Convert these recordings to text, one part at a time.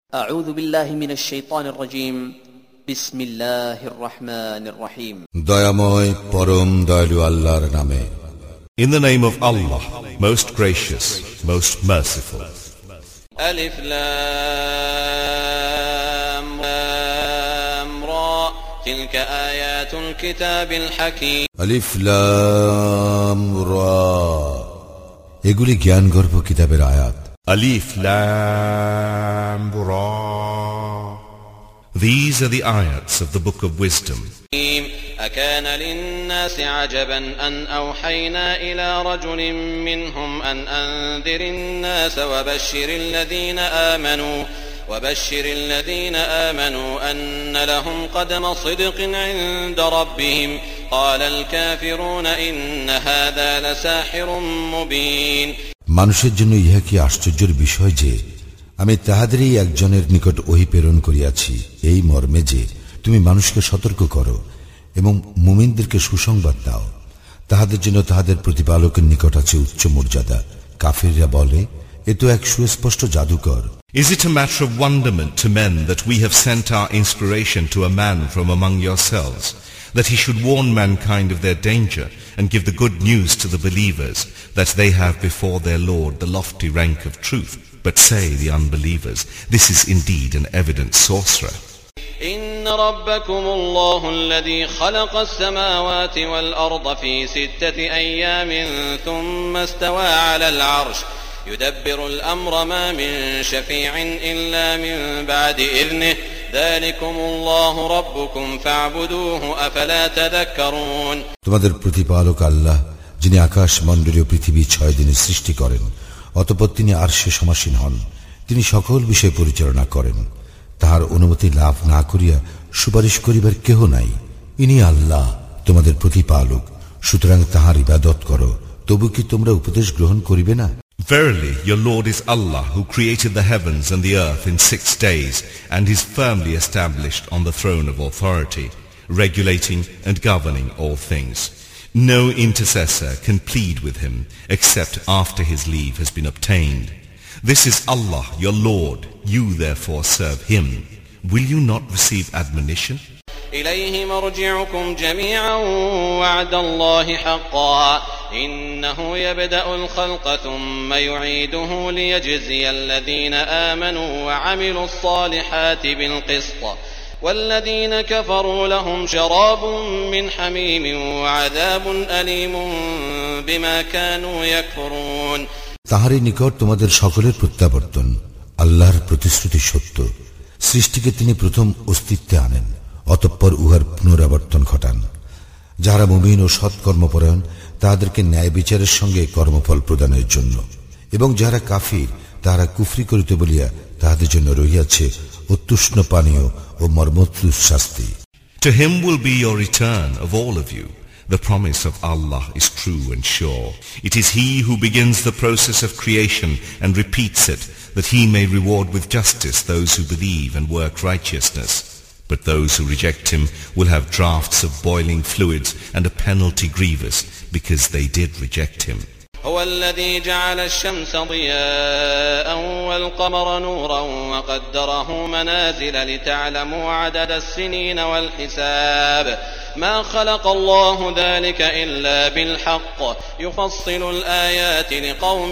أعوذ بالله من الشيطان الرجيم بسم الله الرحمن الرحيم দয়াময় পরম দয়ালু আল্লাহর নামে In the name of Allah, most gracious, most merciful. ألف لام را تلك آيات الكتاب الحكيم আলিফ লাম রা এগুলি জ্ঞানগর্ভ কিতাবের আয়াত Alif Lam Ra. These are the ayats of the book of wisdom. أكان للناس عجبا أن أوحينا إلى رجل منهم أن أنذر الناس وبشر الذين آمنوا أن لهم قدم صدق عند ربهم قال الكافرون إن هذا لساحر مبين মানুষের জন্য ইহা কি আশ্চর্যের বিষয় যে আমি তাহাদেরই একজনের নিকট ওহী প্রেরণ করিয়াছি এই মর্মে যে তুমি মানুষকে সতর্ক করো এবং মুমিনদেরকে সুসংবাদ দাও তাহাদের জন্য তাহাদের প্রতিপালকের নিকট আছে উচ্চ মর্যাদা কাফিররা বলে এ তো এক সুস্পষ্ট জাদুকর Is it a matter of wonderment to men that we have sent our inspiration to a man from among yourselves, that he should warn mankind of their danger and give the good news to the believers, that they have before their Lord the lofty rank of truth? But say the unbelievers, this is indeed an evident sorcerer. إن ربكم الله الذي خلق السماوات والأرض في 6 أيام ثم استوى على العرش يدبر الأمر ما من شفيع إلا من بعد إذنه ذلكم الله ربكم فاعبدوه أفلا تذكرون তোমাদের প্রতিপালক আল্লাহ যিনি আকাশ মণ্ডলীয় পৃথিবী 6 দিনে সৃষ্টি করেন অতঃপর তিনি আরশে সমাসীন হন তিনি সকল বিষয় পরিচালনা করেন তাহার অনুমতি লাভ না করিয়া সুপারিশ করিবার কেহ নাই ইনি আল্লাহ তোমাদের প্রতিপালক সুতরাং তাহার ইবাদত করো তবু কি তোমরা উপদেশ গ্রহণ করিবে না Verily, your Lord is Allah, who created the heavens and the earth in 6 days, and is firmly established on the throne of authority, regulating and governing all things. No intercessor can plead with him, except after his leave has been obtained. This is Allah, your Lord. You therefore serve him. Will you not receive admonition? إليه مرجعكم جميعا وعد الله حقا إنه يبدأ الخلق ثم يعيده ليجزي الذين آمنوا وعملوا الصالحات بالقسط والذين كفروا لهم شراب من حميم وعذاب أليم بما كانوا يكفرون তাহারই নিকট তোমাদের সকলের প্রত্যাবর্তন আল্লাহর প্রতিশ্রুতি সত্য সৃষ্টিকে তিনি প্রথম অস্তিত্বে আনেন অতঃপর উহার পুনরাবর্তন ঘটান যাহারা মুমিন ও সৎকর্মপরায়ণ তাহাদেরকে ন্যায় বিচারের সঙ্গে কর্মফল প্রদানের জন্য এবং যাহারা কাফির তাহারা কুফরি করিতে বলিয়া তাহাদের জন্য রহিয়াছে অত্যুষ্ণ পানীয় ও মর্মন্তুদ শাস্তি To him will be your return of all of you. The promise of Allah is true and sure. It is he who begins the process of creation and repeats it, that he may reward with justice those who believe and work righteousness. But those who reject him will have draughts of boiling fluids and a penalty grievous, because they did reject him. هو الذي جعل الشمس ضياء والقمر نورا وقدره منازل لتعلموا عدد السنين والحساب ما خلق الله ذلك إلا بالحق يفصل الآيات لقوم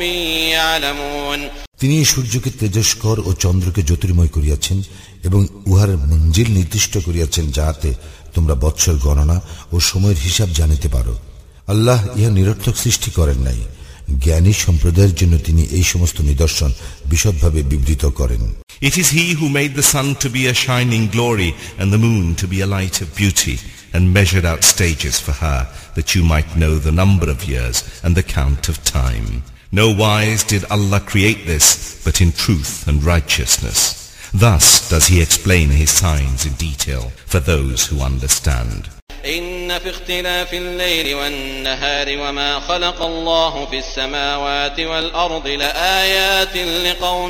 يعلمون তিনি সূর্যকে তেজস্কর ও চন্দ্রকে জ্যোতির্ময় করিয়াছেন এবং উহার মঞ্জিল নির্দিষ্ট করিয়াছেন যাহাতে তোমরা বৎসর গণনা ও সময়ের হিসাব জানিতে পারো আল্লাহ ইহা নিরর্থক সৃষ্টি করেন নাই জ্ঞানী সম্প্রদায়ের জন্য তিনি এই সমস্ত নিদর্শন বিশদভাবে বিবৃত করেন It is he who made the sun to be a shining glory and the moon to be a light of beauty and measured out stages for her that you might know the number of years and the count of time. No wise did Allah create this but in truth and righteousness. Thus does he explain his signs in detail for those who understand. إن في اختلاف الليل والنهار وما خلق الله في السماوات والأرض لآيات لقوم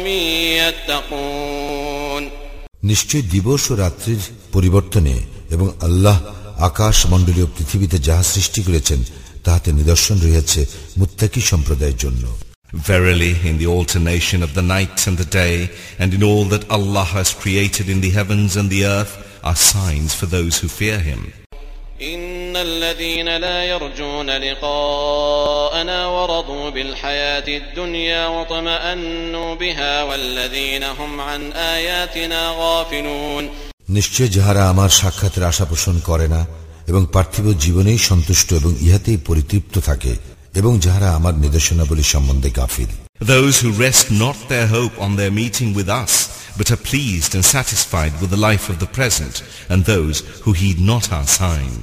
يتقون নিশ্চয় দিবস ও রাত্রির পরিবর্তনে এবং আল্লাহ আকাশ মণ্ডলীয় পৃথিবীতে যাহা সৃষ্টি করেছেন তাহাতে নিদর্শন রয়েছে মুত্তাকি সম্প্রদায়ের জন্য Verily, in the alternation of the night and the day, and in all that Allah has created in the heavens and the earth, are signs for those who fear Him. إن الذين لا يرجون لقاءنا ورضوا بالحياة الدنيا وطمأنوا بها والذين هم عن آياتنا غافلون নিশ্চয় যাহারা আমার সাক্ষাতের আশা পোষণ করে না এবং পার্থিব জীবনেই সন্তুষ্ট এবং ইহাতেই পরিতৃপ্ত থাকে এবং যাহারা আমার নির্দেশনাবলী সম্বন্ধে গাফিল, Those who rest not their hope on their meeting with us, but are pleased and satisfied with the life of the present, and those who heed not our signs.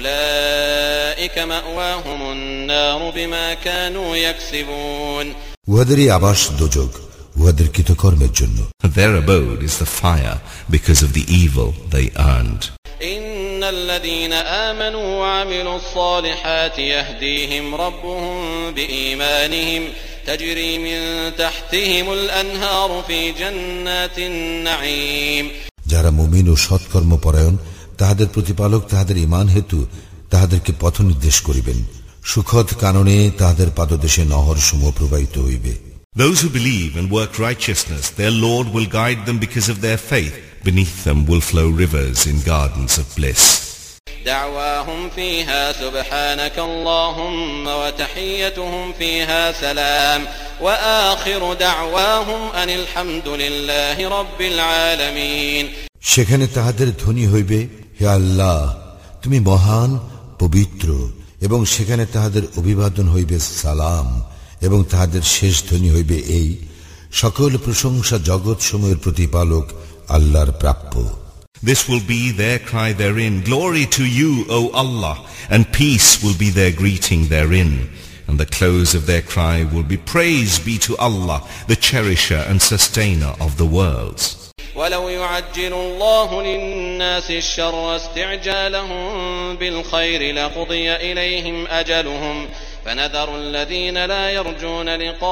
أولئك مأواهم النار بما كانوا يكسبون উহাদেরই আবাস দোজখ উহাদের কৃতকর্মের জন্য। Their abode is the fire because of the evil they earned. إن الذين آمنوا وعملوا الصالحات يهديهم ربهم بإيمانهم تجري من تحتهم الأنهار في جنات النعيم যারা মুমিন ও সৎকর্ম পরায়ণ তাহাদের প্রতিপালক তাহাদের ঈমান হেতু তাহাদেরকে পথ নির্দেশ করিবেন, সুখদ কাননে তাহাদের পাদদেশে নহর সমূহ প্রবাহিত হইবে। Those who believe and work righteousness, their Lord will guide them because of their faith. Beneath them will flow rivers in gardens of bliss. دعواهم فيها سبحانك اللهم وتحيتهم فيها سلام وآخر دعواهم أن الحمد لله رب العالمين সেখানে তাহাদের ধ্বনি হইবে, হে আল্লাহ তুমি মহান পবিত্র, এবং সেখানে তাহাদের অভিবাদন হইবে সালাম, এবং তাহাদের শেষ ধ্বনি হইবে এই, সকল প্রশংসা জগৎ সমূহের প্রতিপালক আল্লাহর প্রাপ্য। This will be their cry therein, glory to you, O Allah, and peace will be their greeting therein. And the close of their cry will be, praise be to Allah, the cherisher and sustainer of the worlds. ولو يعجل الله للناس الشر استعجالهم بالخير لقضي إليهم أجلهم فنذر الذين لا يرجون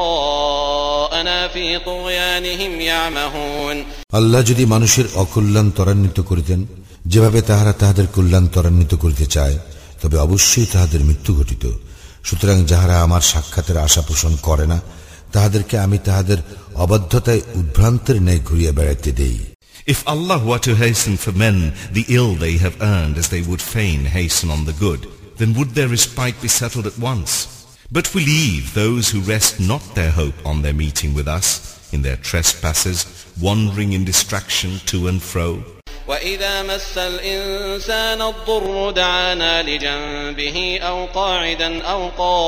لقاءنا في طغيانهم يعمهون আল্লাহ যদি মানুষের অকল্যাণ ত্বরান্বিত করিতেন যেভাবে তাহারা তাহাদের কল্যাণ ত্বরান্বিত করিতে চায়, তবে অবশ্যই তাহাদের মৃত্যু ঘটিত। সুতরাং যাহারা আমার সাক্ষাতের আশা পোষণ করে না তাহাদেরকে আমি তাহাদের অবাধ্যতায় উদ্ভ্রান্তের ন্যায় ঘুরিয়া বেড়াইতে দেই। If Allah were to hasten for men the ill they have earned as they would fain hasten on the good, then would their respite be settled at once. But we leave those who rest not their hope on their meeting with us, in their trespasses, wandering in distraction to and fro. وإذا مس الإنسان الضر دعانا لجنبه أو قاعدا أو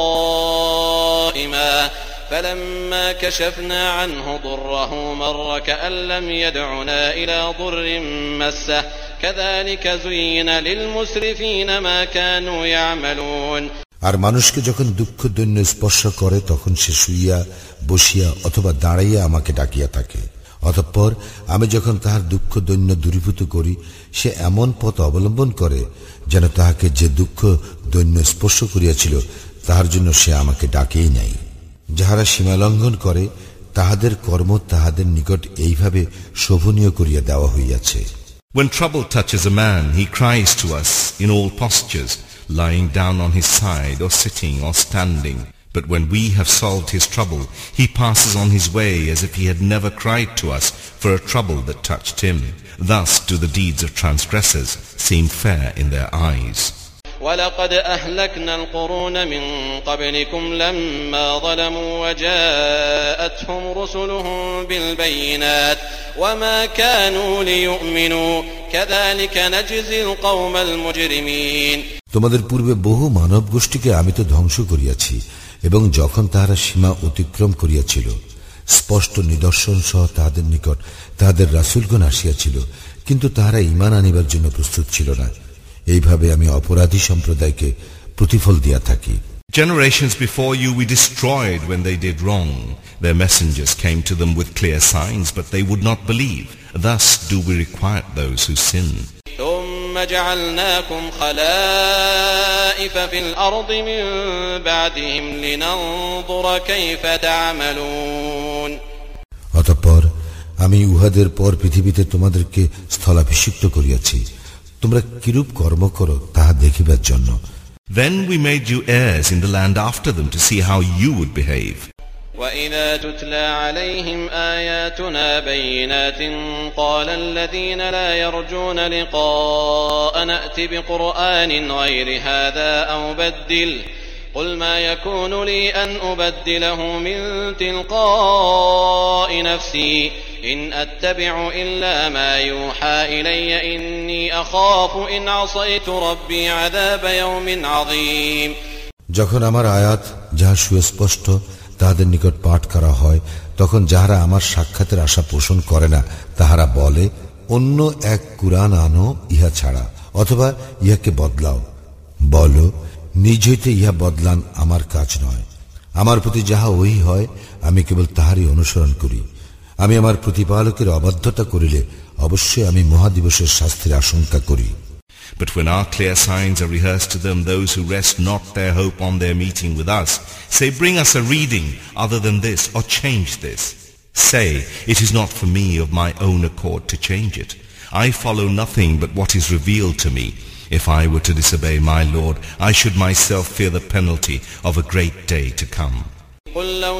قائما فلما كشفنا عنه ضره مر كأن لم يدعنا إلى ضر مسه كذلك زين للمسرفين ما كانوا يعملون আর মানুষকে যখন দুঃখ দৈন্য স্পর্শ করে তখন সে শুইয়া বসিয়া অথবা দাঁড়াইয়া আমাকে ডাকিয়া থাকে। অতঃপর আমি যখন তাহার দুঃখ দৈন্য দূরীভূত করি সে এমন পথ অবলম্বন করে যেন তাহাকে যে দুঃখ দৈন্য স্পর্শ করিয়াছিল তাহার জন্য সে আমাকে ডাকেই নাই। যাহারা সীমালঙ্ঘন করে তাহাদের কর্ম তাহাদের নিকট এইভাবে শোভনীয় করিয়া দেওয়া হইয়াছে। When trouble touches a man, he cries to us in all postures, lying down on his side or sitting or standing. But when we have solved his trouble, he passes on his way as if he had never cried to us for a trouble that touched him. Thus do the deeds of transgressors seem fair in their eyes. ولقد أهلكنا القرون من قبلكم لما ظلموا وجاءتهم رسلهم بالبينات وما كانوا ليؤمنوا كذلك نجزي القوم المجرمين তোমাদের পূর্বে বহু মানব গোষ্ঠীকে আমি তো ধ্বংস করিয়াছি, এবং যখন তাহারা সীমা অতিক্রম করিয়াছিল স্পষ্ট নিদর্শন সহ তাহাদের নিকট তাহাদের রাসূলগণ আসিয়াছিল, কিন্তু তাহারা ঈমান আনিবার জন্য প্রস্তুত ছিল না। এইভাবে আমি অপরাধী সম্প্রদায়কে প্রতিফল দিয়া থাকি। Generations before you we destroyed when they did wrong. Their messengers came to them with clear signs, but they would not believe. Thus do we requite those who sin. ثم جعلناكم خلائف في الأرض من بعدهم لننظر كيف تعملون অতঃপর আমি উহাদের পর পৃথিবীতে তোমাদেরকে স্থলাভিষিক্ত করিয়াছি, তোমরা কিরূপ কর্ম করো তাহা দেখিবার জন্য। Then we made you heirs in the land after them to see how you would behave. وَإِذَا تُتْلَى عَلَيْهِمْ آيَاتُنَا بَيِّنَاتٍ قَالَ الَّذِينَ لَا يَرْجُونَ لِقَاءَنَا ائْتِ بِقُرْآنٍ غَيْرِ هَذَا أَوْ بَدِّلْهُ قُلْ مَا يَكُونُ لِي أَنْ أُبَدِّلَهُ مِنْ تِلْقَاءِ نَفْسِي إِنْ أَتَّبِعُ إِلَّا مَا يُوحَى إِلَيَّ إِنِّي أَخَافُ إِنْ عَصَيْتُ رَبِّي عَذَابَ يَوْمٍ عَظِيمٍ। যখন আমার আয়াত যাহা সুস্পষ্ট তাহাদের নিকট পাঠ করা হয়, তখন যাহারা আমার সাক্ষাতের আশা পোষণ করে না তাহারা বলে, অন্য এক কুরআন আনো ইহা ছাড়া, অথবা ইহাকে বদলাও। বলো, নিজ হইতে ইহা বদলান আমার কাজ নয়। আমার প্রতি যাহা ওহী হয় আমি কেবল তাহারই অনুসরণ করি। আমি আমার প্রতিপালকের অবাধ্যতা করিলে অবশ্যই আমি মহাদিবসের শাস্তির আশঙ্কা করি। But when our clear signs are rehearsed to them, those who rest not their hope on their meeting with us say, bring us a reading other than this, or change this. Say, it is not for me of my own accord to change it. I follow nothing but what is revealed to me. If I were to disobey my Lord, I should myself fear the penalty of a great day to come. قُلْ لَوْ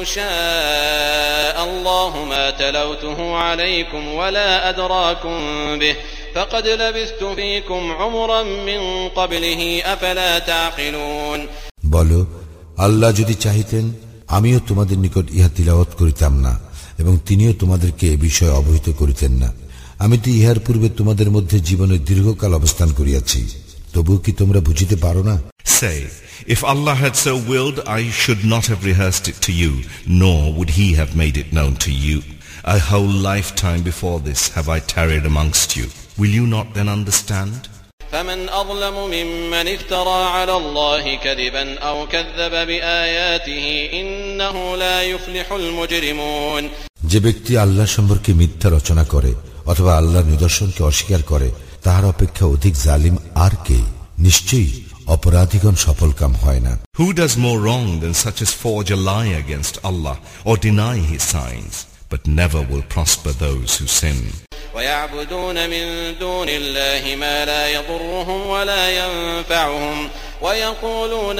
شَاءَ اللَّهُ مَا تَلَوْتُهُ عَلَيْكُمْ وَلَا أَدْرَاكُمْ بِهِ فَقَدْ لَبِثْتُ فِيكُمْ عُمُرًا مِّن قَبْلِهِ أَفَلَا تَعْقِلُونَ। বলো, আল্লাহ যদি চাহিতেন আমিও তোমাদের নিকট ইহা তিলাওয়াত করিতাম না, এবং তিনিও তোমাদেরকে এ বিষয়ে অবহিত করিতেন না। আমি তো ইহার পূর্বে তোমাদের মধ্যে জীবনের দীর্ঘকাল অবস্থান করিয়াছি, তবুও কি তোমরা বুঝিতে পারো না? Say, if Allah had so willed, I should not have rehearsed it to you, nor would He have made it known to you. A whole lifetime before this have I tarried amongst you. Will you not then understand? فَمَنْ أَظْلَمُ مِمَّنِ افْتَرَى عَلَى اللَّهِ كَذِبًا أَوْ كَذَّبَ بِآيَاتِهِ إِنَّهُ لَا يُفْلِحُ الْمُجْرِمُونَ। যে ব্যক্তি আল্লাহ সম্পর্কে মিথ্যা রচনা করে অথবা আল্লাহর নিদর্শনকে অস্বীকার করে, তাহার অপেক্ষা অধিক জালিম আর কে? নিশ্চয়ই অপরাধীগণ সফলকাম হয় না। Who does more wrong than such as forge a lie against Allah or deny His signs? But never will prosper those who sin. وَيَعْبُدُونَ مِن دُونِ اللَّهِ مَا لَا يَضُرُّهُمْ وَلَا يَنفَعُهُمْ وَيَقُولُونَ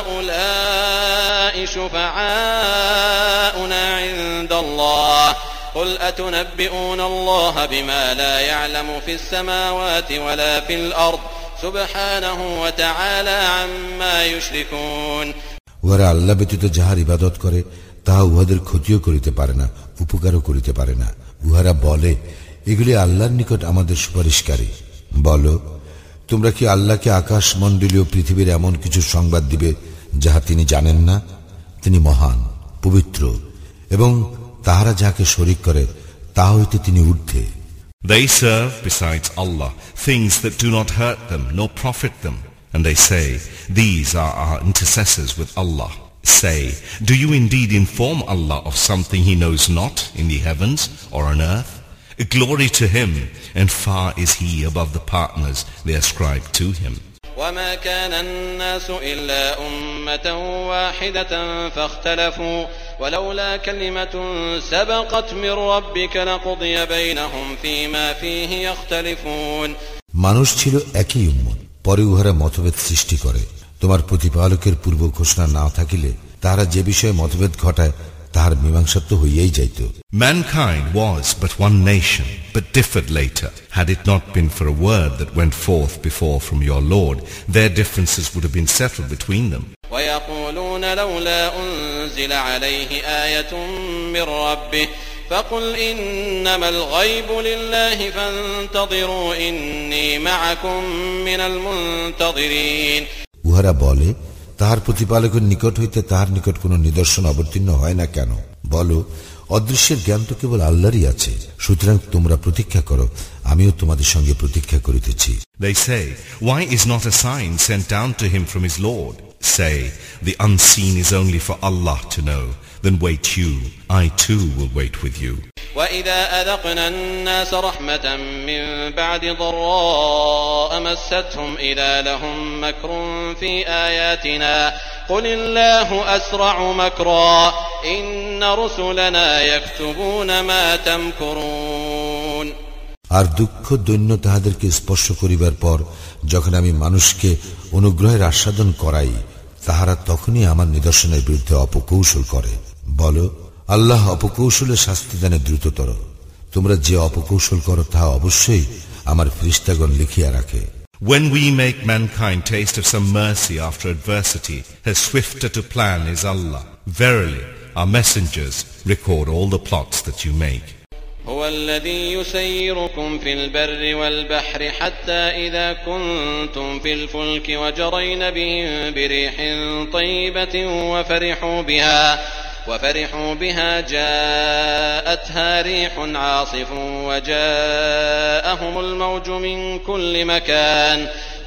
هَؤُلَاءِ شُفَعَاؤُنَا عِندَ اللَّهِ قُلْ أَتُنَبِّئُونَ اللَّهَ بِمَا لَا يَعْلَمُ فِي السَّمَاوَاتِ وَلَا فِي الْأَرْضِ سُبْحَانَهُ وَتَعَالَى عَمَّا يُشْرِكُونَ। উহারা আল্লাহ ব্যতীত যাহার ইবাদত করে তাহা উহাদের ক্ষতিও করিতে পারে না, উপকারও করিতে পারে না। উহারা বলে, এগুলি আল্লাহর নিকট আমাদের সুপারিশকারী। বলো, তোমরা কি আল্লাহকে আকাশ মণ্ডলীয় পৃথিবীর এমন কিছু সংবাদ দিবে যাহা তিনি জানেন না? তিনি মহান, পবিত্র, এবং তাহারা যাহাকে শরীক করে তা হইতে তিনি ঊর্ধ্বে। They serve besides Allah things that do not hurt them nor profit them, and they say, these are our intercessors with Allah. Say, do you indeed inform Allah of something He knows not in the heavens or on earth? Glory to Him, and far is He above the partners they ascribe to Him. وَمَا كَانَ النَّاسُ إِلَّا أُمَّةً وَاحِدَةً فَاخْتَلَفُوا وَلَوْلَا كَلِمَةٌ سَبَقَتْ مِنْ رَبِّكَ لَقُضِيَ بَيْنَهُمْ فِيمَا فِيهِ يَخْتَلِفُونَ। মানুষ ছিল একই উম্মত, পরে উহারা মতভেদ সৃষ্টি করে। তোমার প্রতিপালকের পূর্ব ঘোষণা না থাকিলে তাহারা যে বিষয়ে মতভেদ ঘটায় তাহার মীমাংসা তো হইয়াই যাইত। Mankind was but one nation, but differed later. Had it not been for a word that went forth before from your Lord, their differences would have been settled between them. وَيَقُولُونَ لَوْلَا أُنزِلَ عَلَيْهِ آيَةٌ مِّن رَّبِّهِ فَقُلْ إِنَّمَا الْغَيْبُ لِلَّهِ فَانتَظِرُوا إِنِّي مَعَكُم مِّنَ الْمُنتَظِرِينَ। উহারা বলে, তাহার প্রতিপালকের নিকট হইতে তাহার নিকট কোন নিদর্শন অবতীর্ণ হয় না কেন? বলো, অদৃশ্যের জ্ঞান তো কেবল আল্লাহরই আছে, সুতরাং তোমরা প্রতীক্ষা করো, আমিও তোমাদের সঙ্গে প্রতীক্ষা করিতেছি। They say, why is not a sign sent down to him from his Lord? Say, the unseen is only for Allah to know. Then wait you, I too will wait with you. وَإِذَا أَذَقْنَا النَّاسَ رَحْمَةً مِّن بَعْدِ ضَرَّاءٍ مَسَّتْهُمْ إِذَا لَهُم مَّكْرٌ فِي آيَاتِنَا قُلِ اللَّهُ أَسْرَعُ مَكْرًا إِنَّ رُسُلَنَا يَكْتُبُونَ مَا تَمْكُرُونَ। আর দুঃখ দৈন্য তাহাদেরকে স্পর্শ করিবার পর যখন আমি মানুষকে অনুগ্রহের আস্বাদন করাই, তাহারা তখনই আমার নিদর্শনের বিরুদ্ধে অপকৌশল করে। বলো, আল্লাহ অপকৌশলে শাস্তি দানে দ্রুততর। তোমরা যে অপকৌশল করো তা অবশ্যই আমার ফেরেশতাগণ লিখিয়া রাখে। When we make mankind taste of some mercy after adversity, as swifter to plan is Allah. Verily, our messengers record all the plots that you make. هو الذي يسيركم في البر والبحر حتى إذا كنتم في الفلك وجرين بهم بريح طيبة وفرحوا بها جاءتها ريح عاصف وجاءهم الموج من كل مكان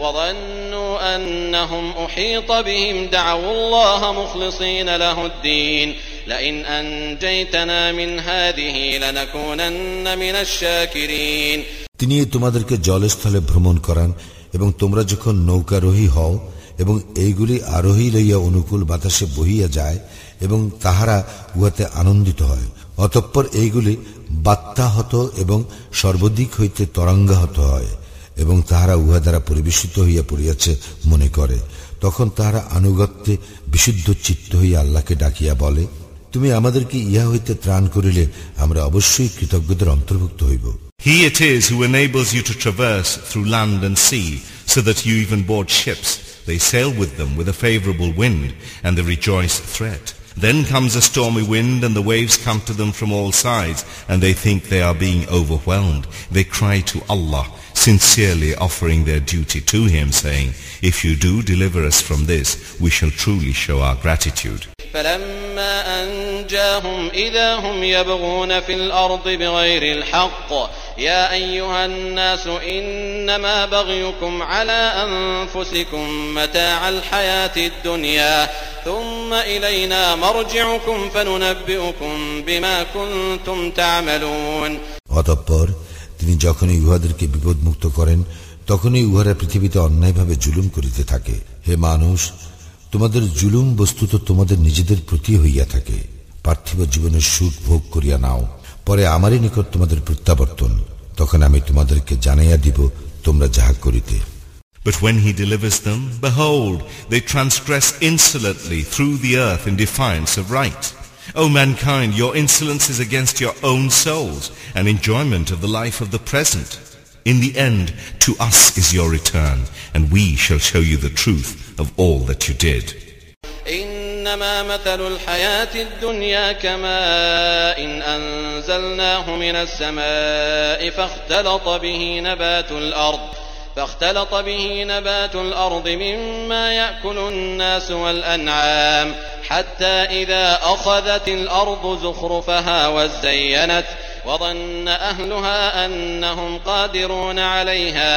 وظنوا أنهم أحيط بهم دعوا الله مخلصين له الدين لئن أنجيتنا من هذه لنكونن من الشاكرين। তিনি তোমাদেরকে জলস্থলে ভ্রমণ করান এবং তোমরা যখন নৌকারোহী হও এবং এইগুলি আরোহী লইয়া অনুকূল বাতাসে বহিয়া যায় এবং তাহারা উহাতে আনন্দিত হয়, অতঃপর এইগুলি বাত্যাহত এবং সর্বদিক হইতে তরঙ্গাহত হয় এবং তাহারা উহা দ্বারা পরিবেশিত হইয়া পড়িয়াছে মনে করে, তখন তাহারা আনুগত্যে বিশুদ্ধ চিত্ত হইয়া আল্লাহকে ডাকিয়া বলে, তুমি আমাদেরকে ইহা হইতে ত্রাণ করিলে আমরা অবশ্যই কৃতজ্ঞদের অন্তর্ভুক্ত হইব। He it is who enables you to traverse through land and sea, so that you even board ships. They sail with them with a favorable wind, and they rejoice threat. Then comes a stormy wind, and the waves come to them from all sides, and they think they are being overwhelmed. They cry to Allah, sincerely offering their duty to Him, saying, if you do deliver us from this, we shall truly show our gratitude. فلما أنجاهم إذا هم يبغون في الأرض بغير الحق يا أيها الناس إنما بغيكم على أنفسكم متاع الحياة الدنيا ثم إلينا مرجعكم فننبئكم بما كنتم تعملون। অতঃপর তিনি যখনই উহাদেরকে বিপদমুক্ত করেন তখনই উহারা পৃথিবীতে অন্যায়ভাবে জুলুম করিতে থাকে। হে মানুষ, তোমাদের জুলুম বস্তুত তোমাদের নিজেদের প্রতি হইয়া থাকে। পার্থিব জীবনের সুখ ভোগ করিয়া নাও, পরে আমারই নিকট তোমাদের প্রত্যাবর্তন, তখন আমি তোমাদেরকে জানাইয়া দিব তোমরা যাহা করিতে। But when He delivers them, behold, they transgress insolently through the earth in defiance of right. O mankind, your insolence is against your own souls, an enjoyment of the life of the present. In the end, to us is your return, and we shall show you the truth of all that you did. إنما مثل الحياة الدنيا كماء أنزلناه من السماء فاختلط به نبات الأرض مما يأكل الناس والأنعام حتى إذا أخذت الأرض زخرفها وزينت وظن أهلها أنهم قادرون عليها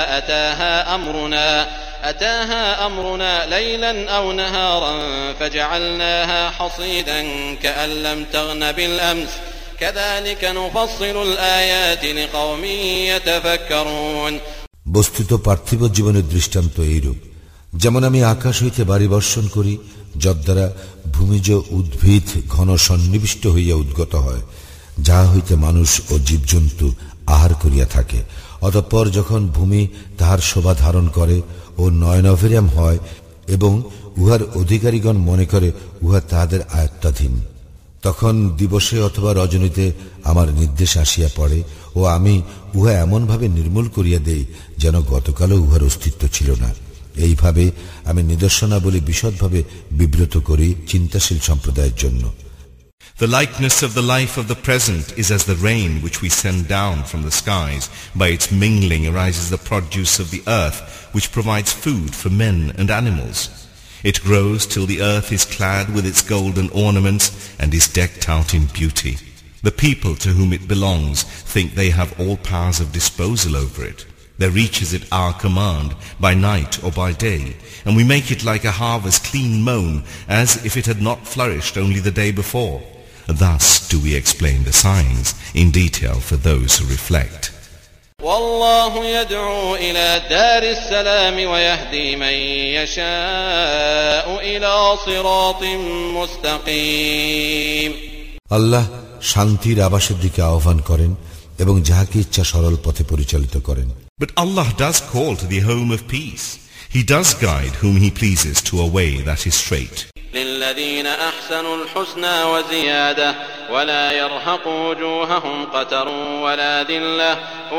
أتاها أمرنا ليلا أو نهارا فجعلناها حصيدا كأن لم تغن بالأمس كذلك نفصل الآيات لقوم يتفكرون। বস্তুত পার্থিব জীবনের দৃষ্টান্ত এইরূপ, যেমন আমি আকাশ হইতে বাড়ি বর্ষণ করি, যদ্বারা ভূমিজ উদ্ভিদ ঘন সন্নিবিষ্ট হইয়া উদ্গত হয়, যাহা হইতে মানুষ ও জীবজন্তু আহার করিয়া থাকে। অতঃপর যখন ভূমি তাহার শোভা ধারণ করে ও নয়নভেরিয়াম হয় এবং উহার অধিকারীগণ মনে করে উহা তাহাদের আয়ত্তাধীন, তখন দিবসে অথবা রজনীতে আমার নির্দেশ আসিয়া পড়ে ও আমি উহা এমনভাবে নির্মূল করিয়া দেই যেন গতকালও উহার অস্তিত্ব ছিল না। এইভাবে আমি নিদর্শনাবলী বিশদভাবে বিব্রত করি চিন্তাশীল সম্প্রদায়ের জন্য। The likeness of the life of the present is as the rain which we send down from the skies. By its mingling arises the produce of the earth, which provides food for men and animals. It grows till the earth is clad with its golden ornaments and is decked out in beauty. The people to whom it belongs think they have all powers of disposal over it. There reaches it our command by night or by day, and we make it like a harvest clean mown, as if it had not flourished only the day before. Thus do we explain the signs in detail for those who reflect. والله يدعو إلى دار السلام ويهدي من يشاء إلى صراط مستقيم। আল্লাহ শান্তির আবাসের দিকে আহ্বান করেন এবং যাহাকে ইচ্ছা সরল পথে পরিচালিত করেন। But Allah does call to the home of peace. He does guide whom he pleases to a way that is straight. للذين أحسنوا الحسنى وزيادة ولا يرهق وجوههم قتر ولا ذلة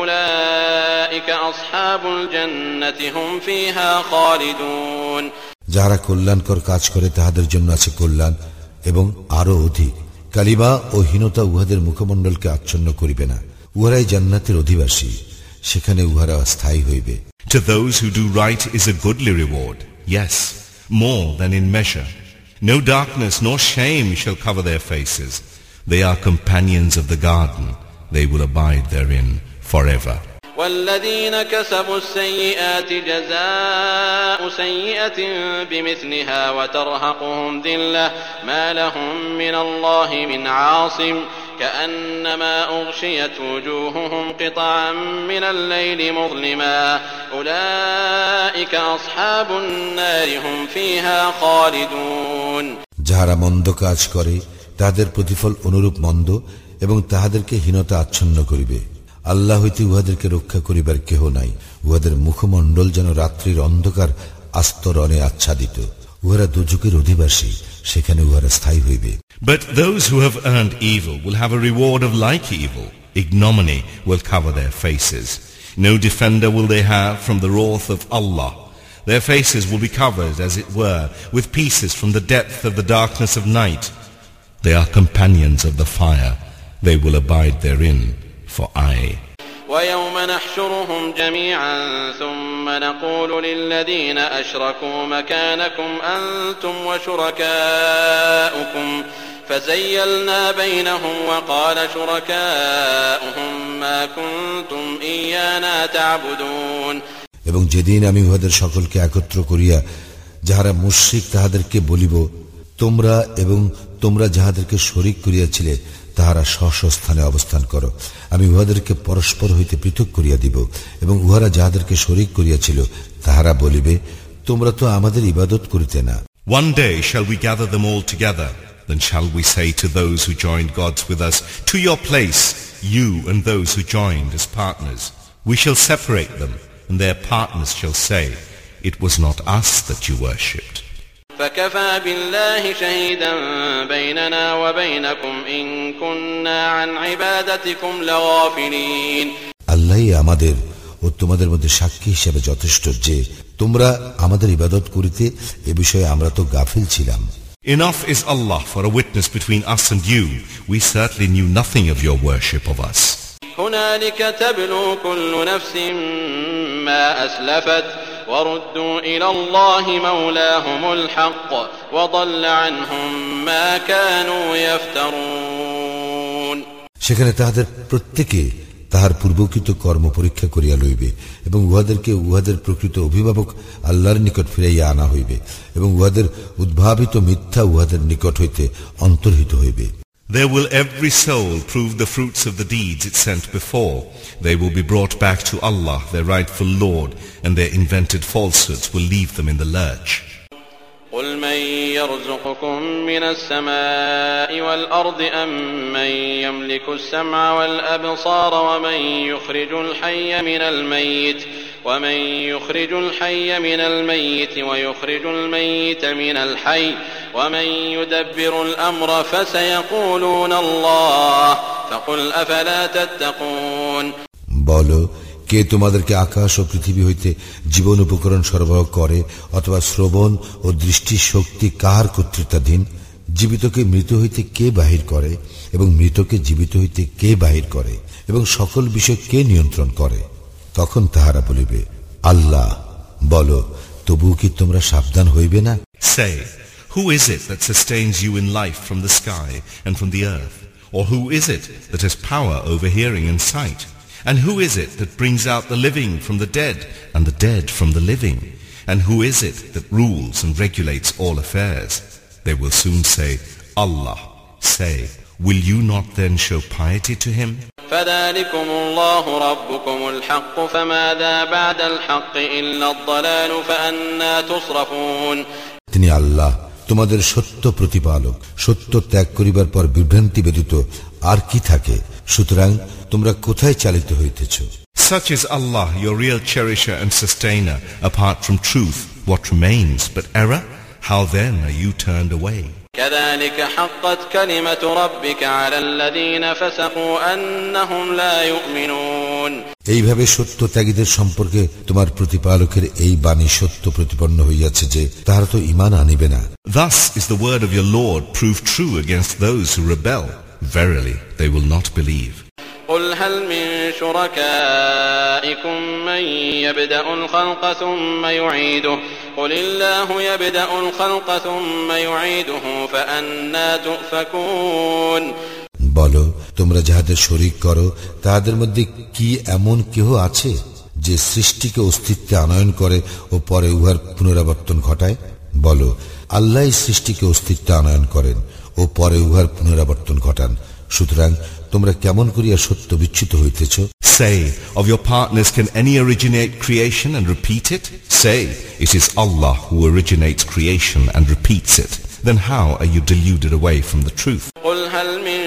أولئك أصحاب الجنة هم فيها خالدون. যারা কল্যাণকর কাজ করে তাহাদের জন্য আছে কল্যাণ এবং আরো অধিক। কালিমা ও হীনতা উহাদের মুখমণ্ডলকে আচ্ছন্ন করিবে না। উহারাই জান্নাতের অধিবাসী, সেখানে উহারা স্থায়ী হইবে। To those who do right is a goodly reward, yes, more than in measure. No darkness nor shame shall cover their faces. They are companions of the garden. They will abide therein forever. والذين كسبوا السيئات جزاء سيئة بمثلها وترهقهم ذلة ما لهم من الله من عاصم كأنما أغشيت وجوههم قطعا من الليل مظلما أولئك أصحاب النار هم فيها خالدون. যাহারা মন্দ কাজ করে তাহাদের প্রতিফল অনুরূপ মন্দ এবং তাহাদেরকে হীনতা আচ্ছন্ন করিবে। আল্লাহ হইতে উহাদেরকে রক্ষা করিবার কেহ নাই। উহাদের মুখমণ্ডল যেন রাত্রির অন্ধকার আস্তরণে আচ্ছাদিত। উহারা দুজকের অধিবাসী, সেখানে উহারা স্থায়ী হইবে। But those who have earned evil will have a reward of like evil. Ignominy will cover their faces. No defender will they have from the wrath of Allah. Their faces will be covered, as it were, with pieces from the depth of the darkness of night. They are companions of the fire. They will abide therein for aye. ويوم نحشرهم جميعا ثم نقول للذين أشركوا مكانكم أنتم وشركاؤكم فزيلنا بينهم وقال شركاؤهم ما كنتم إيانا تعبدون. এবং যেদিন আমি উহাদের সকলকে একত্র করিয়া যাহারা মুশরিক তাহাদেরকে বলিব, তোমরা এবং তোমরা যাহাদেরকে শরীক করিয়াছিলে তাহারা স্ব স্থানে অবস্থান করো। আমি উহাদেরকে পরস্পর হইতে পৃথক করিয়া দিব এবং উহারা যাহাদেরকে শরীক করিয়াছিল তাহারা বলিবে, তোমরা তো আমাদের ইবাদত করিতে না। One day shall we gather them all together. Then shall we say to those who joined gods with us, to your place, you and those who joined as partners. We shall separate them, and their partners shall say, it was not us that you worshipped. فكفى بالله شهيدا بيننا وبينكم إن كنا عن عبادتكم لغافلين. আল্লাহই আমাদের ও তোমাদের মধ্যে সাক্ষী হিসেবে যথেষ্ট যে তোমরা আমাদের ইবাদত করিতে এ বিষয়ে আমরা তো গাফিল ছিলাম। Enough is Allah for a witness between us and you. We certainly knew nothing of your worship of us. هنالك تبلو كل نفس ما أسلفت وردوا إلى الله مولاهم الحق وضل عنهم ما كانوا يفترون. সেখানে তাহাদের প্রত্যেকে তাহার পূর্বকৃত কর্ম পরীক্ষা করিয়া লইবে এবং উহাদেরকে উহাদের প্রকৃত অভিভাবক আল্লাহর নিকট ফিরাইয়া আনা হইবে এবং উহাদের উদ্ভাবিত মিথ্যা উহাদের নিকট হইতে অন্তর্হিত হইবে। There will every soul prove the fruits of the deeds it sent before. They will be brought back to Allah, their rightful Lord, and their invented falsehoods will leave them in the lurch. قل من يرزقكم من السماء والأرض أم من يملك السمع والأبصار ومن يخرج الحي من الميت ويخرج الميت من الحي ومن يدبر الأمر فسيقولون الله فقل أفلا تتقون. বলো, কে তোমাদেরকে আকাশ ও পৃথিবী হইতে জীবন উপকরণ সরবরাহ করে অথবা শ্রবণ ও দৃষ্টি শক্তি কার কর্তৃত্বাধীন? জীবিতকে মৃত হইতে কে বাহির করে এবং মৃতকে জীবিত হইতে কে বাহির করে এবং সকল বিষয় কে নিয়ন্ত্রণ করে? তখন তাহারা বলিবে, আল্লাহ। বলো, তবুও কি তোমরা সাবধান হইবে না? Say, who is it that sustains you in life from the sky and from the earth? Or who is it that has power over hearing and sight? And who is it that brings out the living from the dead and the dead from the living? And who is it that rules and regulates all affairs? They will soon say, Allah. Say, will you not then show piety to him? فذلكم الله ربكم الحق فماذا بعد الحق إلا الضلال فأنى تصرفون. তিনি আল্লাহ, তোমাদের সত্য প্রতিপালক। সত্য ত্যাগ করিবার পর বিভ্রান্তি ব্যতীত আর কি থাকে? সুতরাং তোমরা কোথায় চালিত হইতেছ? Such is Allah, your real cherisher and sustainer. Apart from truth, what remains but error? How then are you turned away? كذلك حقت كلمة ربك على الذين فسقوا أنهم لا يؤمنون এইভাবে সত্য ত্যাগীদের সম্পর্কে তোমার প্রতিপালকের এই বাণী সত্য প্রতিপন্ন হইয়াছে যে তাহারা তো ঈমান আনিবে না। Thus is the word of your Lord proved true against those who rebel. Verily, they will not believe. قل هل من شركائكم من يبدأ الخلق ثم يعيده قل الله يبدأ الخلق ثم يعيده فأنى تؤفكون বলো, তোমরা যাহাদের শরীক করো তাহাদের মধ্যে কি এমন কেহ আছে যে সৃষ্টিকে অস্তিত্বে আনয়ন করে ও পরে উহার পুনরাবর্তন ঘটায়? বলো, আল্লাহই সৃষ্টিকে অস্তিত্বে আনয়ন করেন ও পরে উহার পুনরাবর্তন ঘটান। সুতরাং তোমরা কেমন করিয়া সত্য বিচ্যুত হইতেছ? Say, of your partners can any originate creation and repeat it? Say, it is Allah who originates creation and repeats it. Then how are you deluded away from the truth? قل هل من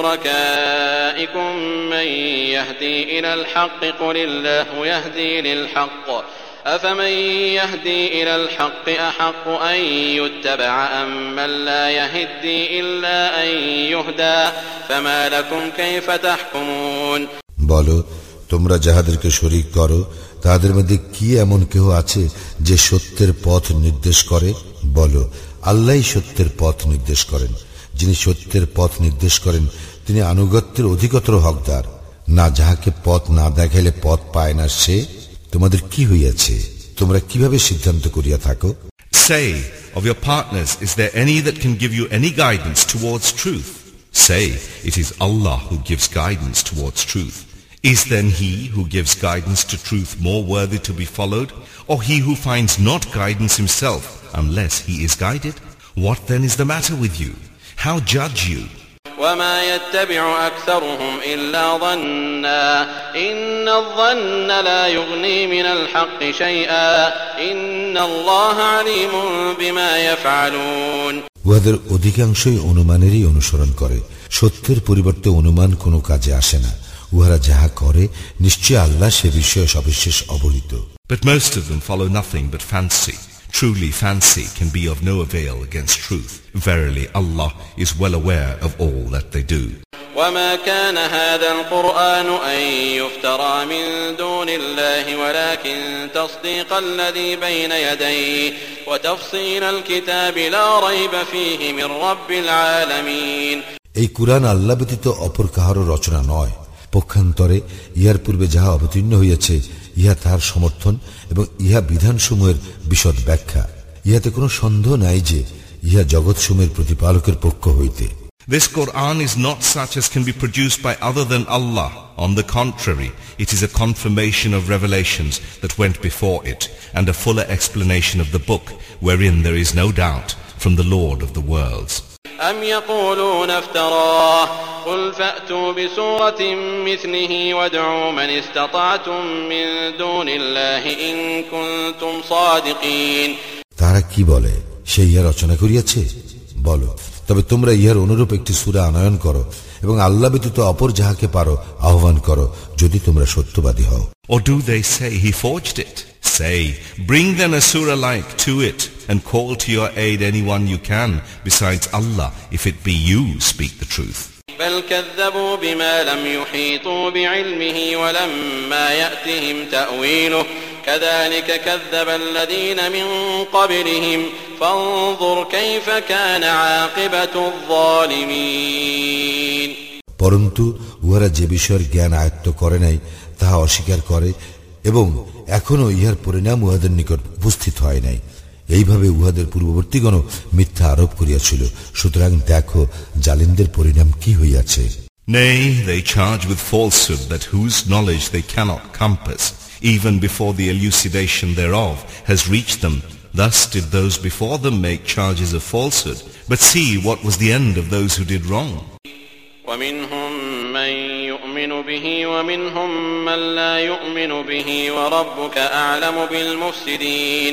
شركائكم من يهدي إلى الحق قل الله يهدي للحق أفمن يهدي إلى الحق أحق أن يتبع أم من لا يهدي إلا أن يهدى فما لكم كيف تحكمون বলো, তোমরা যাহাদেরকে শরীক করো তাহাদের মধ্যে কি এমন কেহ আছে যে সত্যের পথ নির্দেশ করে? বলো, আল্লাহই সত্যের পথ নির্দেশ করেন। যিনি সত্যের পথ নির্দেশ করেন তিনি আনুগত্যের অধিকতর হকদার। না যাহাকে পথ না দেখাইলে পথ পায় না সে। তোমাদের কি হইয়াছে? তোমরা কিভাবে সিদ্ধান্ত করিয়া থাকো? Say, of your partners, is there any that can give you any guidance towards truth? Say, it is Allah who gives guidance towards truth. Is then he who gives guidance to truth more worthy to be followed, or he who finds not guidance himself unless he is guided? What then is the matter with you? How judge you? وما يتبع أكثرهم إلا ظنا إن الظن لا يغني من الحق شيئا إن الله عليم بما يفعلون উহাদের অধিকাংশই অনুমানেরই অনুসরণ করে। সত্যের পরিবর্তে অনুমান কোনো কাজে আসে না। উহারা যাহা করে নিশ্চয় আল্লাহ সে বিষয়ে সবিশেষ অবহিত। But most of them follow nothing but fancy. Truly fancy can be of no avail against truth. Verily Allah is well aware of all that they do. وما كان هذا القرآن أن يفترى من دون الله ولكن تصديق الذي بين يديه وتفصيل الكتاب لا ريب فيه من رب العالمين এই কুরআন আল্লাহ ব্যতীত অপর কাহারও রচনা নয়। পক্ষান্তরে ইহার পূর্বে যাহা অবতীর্ণ হইয়াছে ইহা তাহার সমর্থন এবং ইহা বিধানসমূহের বিশদ ব্যাখ্যা। ইহাতে কোনো সন্দেহ নাই যে ইহা জগৎসমূহের প্রতিপালকের পক্ষ হইতে। This Quran is not such as can be produced by other than Allah. On the contrary, it is a confirmation of revelations that went before it, and a fuller explanation of the book, wherein there is no doubt, from the Lord of the worlds. أم يقولون افتراه قل فأتوا بسورة مثله وادعوا من استطعتم من دون الله إن كنتم صادقين তারা কি বলে, সে ইহা রচনা করিয়াছে? বলো, তবে তোমরা ইহার অনুরূপ একটি সূরা আনয়ন করো এবং আল্লাহ ব্যতীত অপর যাহাকে পারো আহ্বান করো, যদি তোমরা সত্যবাদী হও। Or do they say he forged it? Say, bring then a surah like to it, and call to your aid anyone you can besides Allah, if it be you speak the truth. بل كذبوا بما لم يحيطوا بعلمه ولما يأتهم تأويله كذلك كذب الذين من قبلهم فانظر كيف كان عاقبة الظالمين পরন্তু উহারা যে বিষয়ের জ্ঞান আয়ত্ত করে নাই তাহা অস্বীকার করে এবং এখনো ইহার পরিণাম উহাদের নিকট উপস্থিত হয় নাই। এইভাবে উহাদের পূর্ববর্তীগণ মিথ্যা আরোপ করিয়াছিল। সুতরাং দেখো জালিমদের পরিণাম কি হইয়াছে। Nay, they charge with falsehood that whose knowledge they cannot compass, even before the elucidation thereof has reached them. Thus did those before them make charges of falsehood. But see what was the end of those who did wrong. ومنهم من يؤمن به ومنهم من لا يؤمن به وربك أعلم بالمفسدين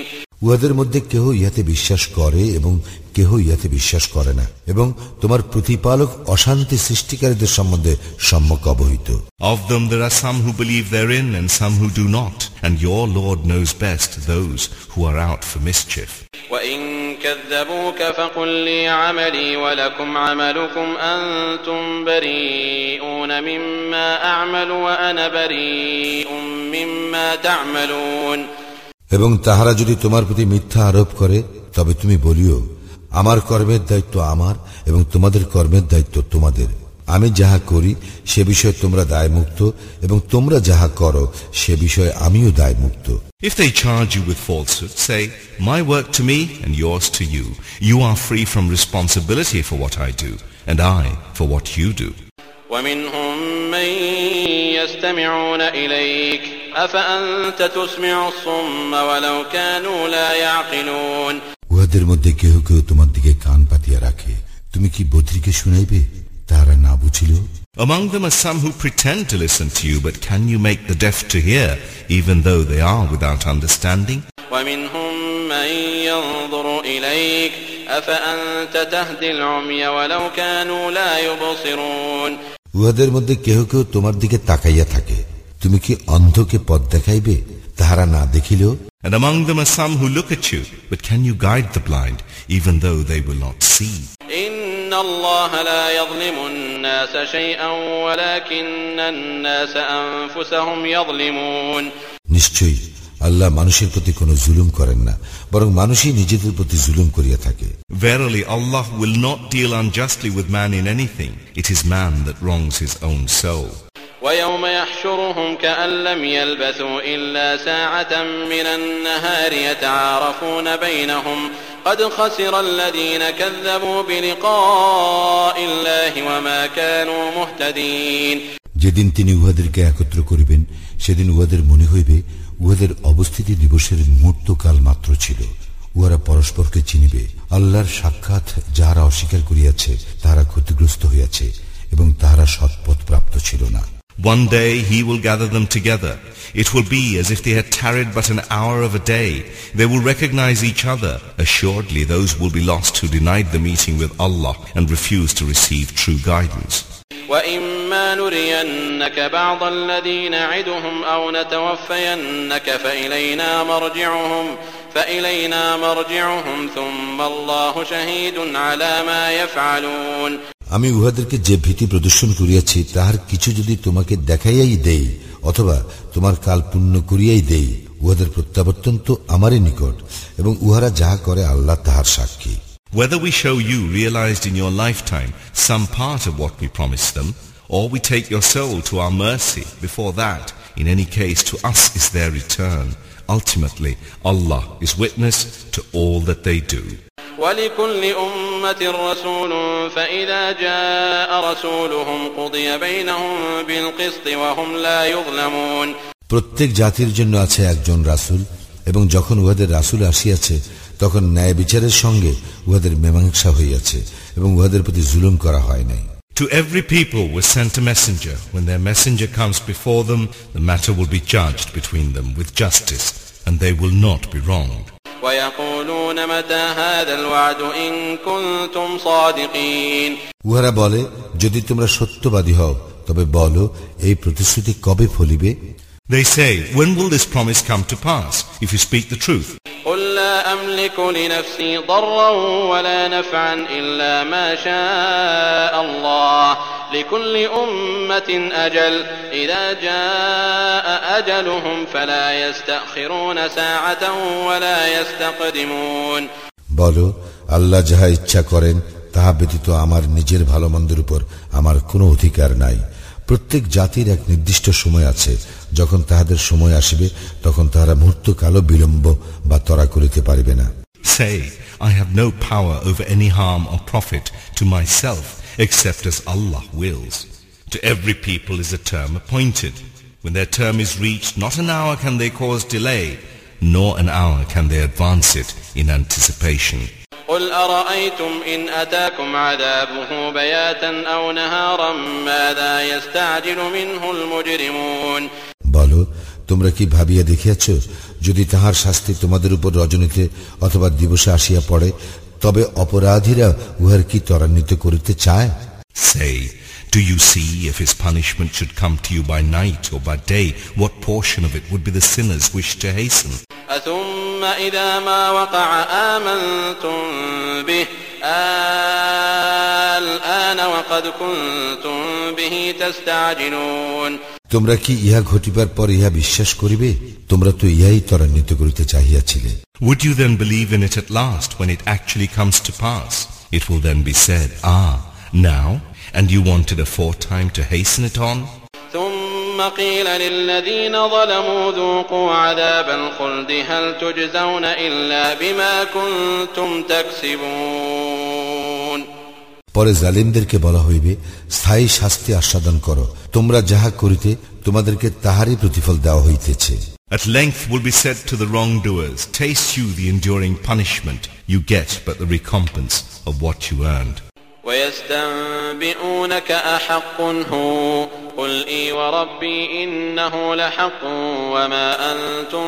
উহাদের মধ্যে কেহ ইহাতে বিশ্বাস করে এবং কেহ ইহাতে বিশ্বাস করে না, এবং তোমার প্রতিপালক অশান্তি সৃষ্টিকারীদের সম্বন্ধে সম্যক অবহিত। Of them there are some who believe therein and some who do not, and your Lord knows best those who are out for mischief. وَإِن كَذَّبُوكَ فَقُل لِّي عَمَلِي وَلَكُمْ عَمَلُكُمْ أَنتُمْ بَرِيئُونَ مِمَّا أَعْمَلُ وَأَنَا بَرِيءٌ مِّمَّا تَعْمَلُونَ। এবং তাহারা যদি তোমার প্রতি মিথ্যা আরোপ করে তবে তুমি বলিও, আমার কর্মের দায়িত্ব আমার এবং তোমাদের কর্মের দায়িত্ব তোমাদের। আমি যাহা করি সে বিষয়ে তোমরা দায়মুক্ত এবং তোমরা যাহা করো সে বিষয়ে আমিও দায়মুক্ত। If they charge you with falsehood, say, my work to me and yours to you. You are free from responsibility for what I do, and I for what you do. وَمِنْهُمْ مَنْ يَسْتَمِعُونَ إِلَيْكَ أَفَأَنْتَ تُسْمِعُ الصُّمَّ وَلَوْ كَانُوا لَا يَعْقِلُونَ। উহাদের মধ্যে কেহ কেহ তোমার দিকে কান পাতিয়া রাখে, তুমি কি বদ্রীকে শুনাইবে তাহারা না বুঝিল? Among them are some who pretend to listen to you, but can you make the deaf to hear, even though they are without understanding? وَمِنْهُمْ مَنْ يَنْظُرُ إِلَيْكَ أَفَأَنْتَ تَهْدِي الْعُمْيَ وَلَوْ كَانُوا لَا يُبْصِرُونَ। উহাদের মধ্যে কেহ কেহ তোমার দিকে তাকাইয়া থাকে, তুমি কি অন্ধকে পথ দেখাইবে তাহারা না দেখিল? And among them are some who look at you, but can you guide the blind, even though they will not see? إِنَّ اللَّهَ لَا يَظْلِمُ النَّاسَ شَيْئًا وَلَكِنَّ النَّاسَ أَنفُسَهُمْ يَظْلِمُونَ। নিশ্চয়ই আল্লাহ মানুষের প্রতি কোনো জুলুম করেন না, বরং মানুষই নিজেদের প্রতি জুলুম করিয়া থাকে। Verily, Allah will not deal unjustly with man in anything. It is man that wrongs his own soul. وَيَوْمَ يَحْشُرُهُمْ كَأَن لَّمْ يَلْبَثُوا إِلَّا سَاعَةً مِّنَ النَّهَارِ يَتَعَارَفُونَ بَيْنَهُمْ قَدْ خَسِرَ الَّذِينَ كَذَّبُوا بِلِقَاءِ اللَّهِ وَمَا كَانُوا مُهْتَدِينَ। যেদিন তিনি উহাদেরকে একত্র করিবেন সেদিন উহাদের মনে হইবে উহাদের অবস্থিতি দিবসের মুহূর্তকাল মাত্র ছিল। উহারা পরস্পরকে চিনিবে। আল্লাহর সাক্ষাৎ যাহারা অস্বীকার করিয়াছে তাহারা ক্ষতিগ্রস্ত হইয়াছে এবং তাহারা সৎপথ প্রাপ্ত ছিল না। One day he will gather them together. It will be as if they had tarried but an hour of a day. They will recognize each other. Assuredly those will be lost who denied the meeting with Allah and refused to receive true guidance. وَإِمَّا نُرِيَنَّكَ بَعْضَ الَّذِي نَعِدُهُمْ أَوْ نَتَوَفَّيَنَّكَ فَإِلَيْنَا مَرْجِعُهُمْ ثُمَّ اللَّهُ شَهِيدٌ عَلَى مَا يَفْعَلُونَ। আমি উহাদেরকে যে ভীতি প্রদর্শন করিয়াছি তাহার কিছু যদি তোমাকে দেখাইয়াই দেই অথবা তোমার কাল পূর্ণ করিয়াই দেই, উহাদের প্রত্যাবর্তন তো আমারই নিকট এবং উহারা যাহা করে আল্লাহ তাহার সাক্ষী। Whether we show you realized in your lifetime some part of what we promised them, or we take your soul to our mercy before that, in any case to us is their return. Ultimately, Allah is witness to all that they do. وَلِكُلِّ أُمَّةٍ رَسُولٌ فَإِذَا جَاءَ رَسُولُهُمْ قُضِيَ بَيْنَهُم بِالْقِسْطِ وَهُمْ لَا يُظْلَمُونَ। প্রত্যেক জাতির জন্য আছে একজন রাসূল, এবং যখন উহাদের রাসূল আসিয়াছে তখন ন্যায় বিচারের সঙ্গে উহাদের মীমাংসা হইয়াছে এবং উহাদের প্রতি জুলুম করা হয় নাই। To every people was sent a messenger. When their messenger comes before them, the matter will be judged between them with justice, and they will not be wronged. وَيَقُولُونَ مَتَى هَذَا الْوَعْدُ إِن كُنتُمْ صَادِقِينَ। উহারা বলে, যদি তোমরা সত্যবাদী হও তবে বলো এই প্রতিশ্রুতি কবে ফলিবে? They say, when will this promise come to pass, if you speak the truth? قُل لَّا أَمْلِكُ لِنَفْسِي ضَرًّا وَلَا نَفْعًا إِلَّا مَا شَاءَ اللَّهُ لِكُلِّ أُمَّةٍ أَجَلٌ إِذَا جَاءَ أَجَلُهُمْ فَلَا يَسْتَأْخِرُونَ سَاعَةً وَلَا يَسْتَقْدِمُونَ। বলো, আল্লাহ যাহা ইচ্ছা করেন তাহা ব্যতীত আমার নিজের ভালো মন্দের উপর আমার কোনো অধিকার নাই। প্রত্যেক জাতির এক নির্দিষ্ট সময় আছে, যখন তাহাদের সময় আসিবে তখন তাহারা মুহূর্তকালও বিলম্ব বা ত্বরা করিতে পারিবে না। Say, I have no power over any harm or profit to myself except as Allah wills. To every people is a term appointed. When their term is reached, not an hour can they cause delay, nor an hour can they advance it in anticipation. قُلْ أَرَأَيْتُمْ إِنْ أَتَاكُمْ عَذَابُهُ بَيَاتًا أَوْ نَهَارًا مَاذَا يَسْتَعْجِلُ مِنْهُ الْمُجْرِمُونَ। বলো, তোমরা কি ভাবিয়া দেখিয়াছ, যদি তাহার শাস্তি তোমাদের উপর রজনীতে অথবা দিবসে আসিয়া পড়ে, তবে অপরাধীরা উহার কি ত্বরান্বিত করিতে চায়? Say, do you see if his punishment should come to you by night or by day, what portion of it would be the sinners wish to hasten? ثم إذا ما وقع آمنتم به الآن وقد كنتم به تستعجلون তোমরা কি ইহা ঘটিবার পর ইহা বিশ্বাস করিবে? তোমরা তো ইহাই ত্বরান্বিত করিতে চাহিয়াছিলে। Would you then believe in it at last when it actually comes to pass? It will then be said, ah, now, and you wanted aforetime to hasten it on? ثم قيل للذين ظلموا ذوقوا عذاب الخلد هل تجزون إلا بما كنتم تكسبون পরে জালিমদেরকে বলা হইবে, স্থায়ী শাস্তি আস্বাদন করো, তোমরা যাহা করিতে তোমাদেরকে তাহারই প্রতিফল দেওয়া হইতেছে। At length will be said to the wrongdoers, taste you the enduring punishment, you get but the recompense of what you earned. ويستنبئونك أحق هو قل إي وربي إنه لحق وما أنتم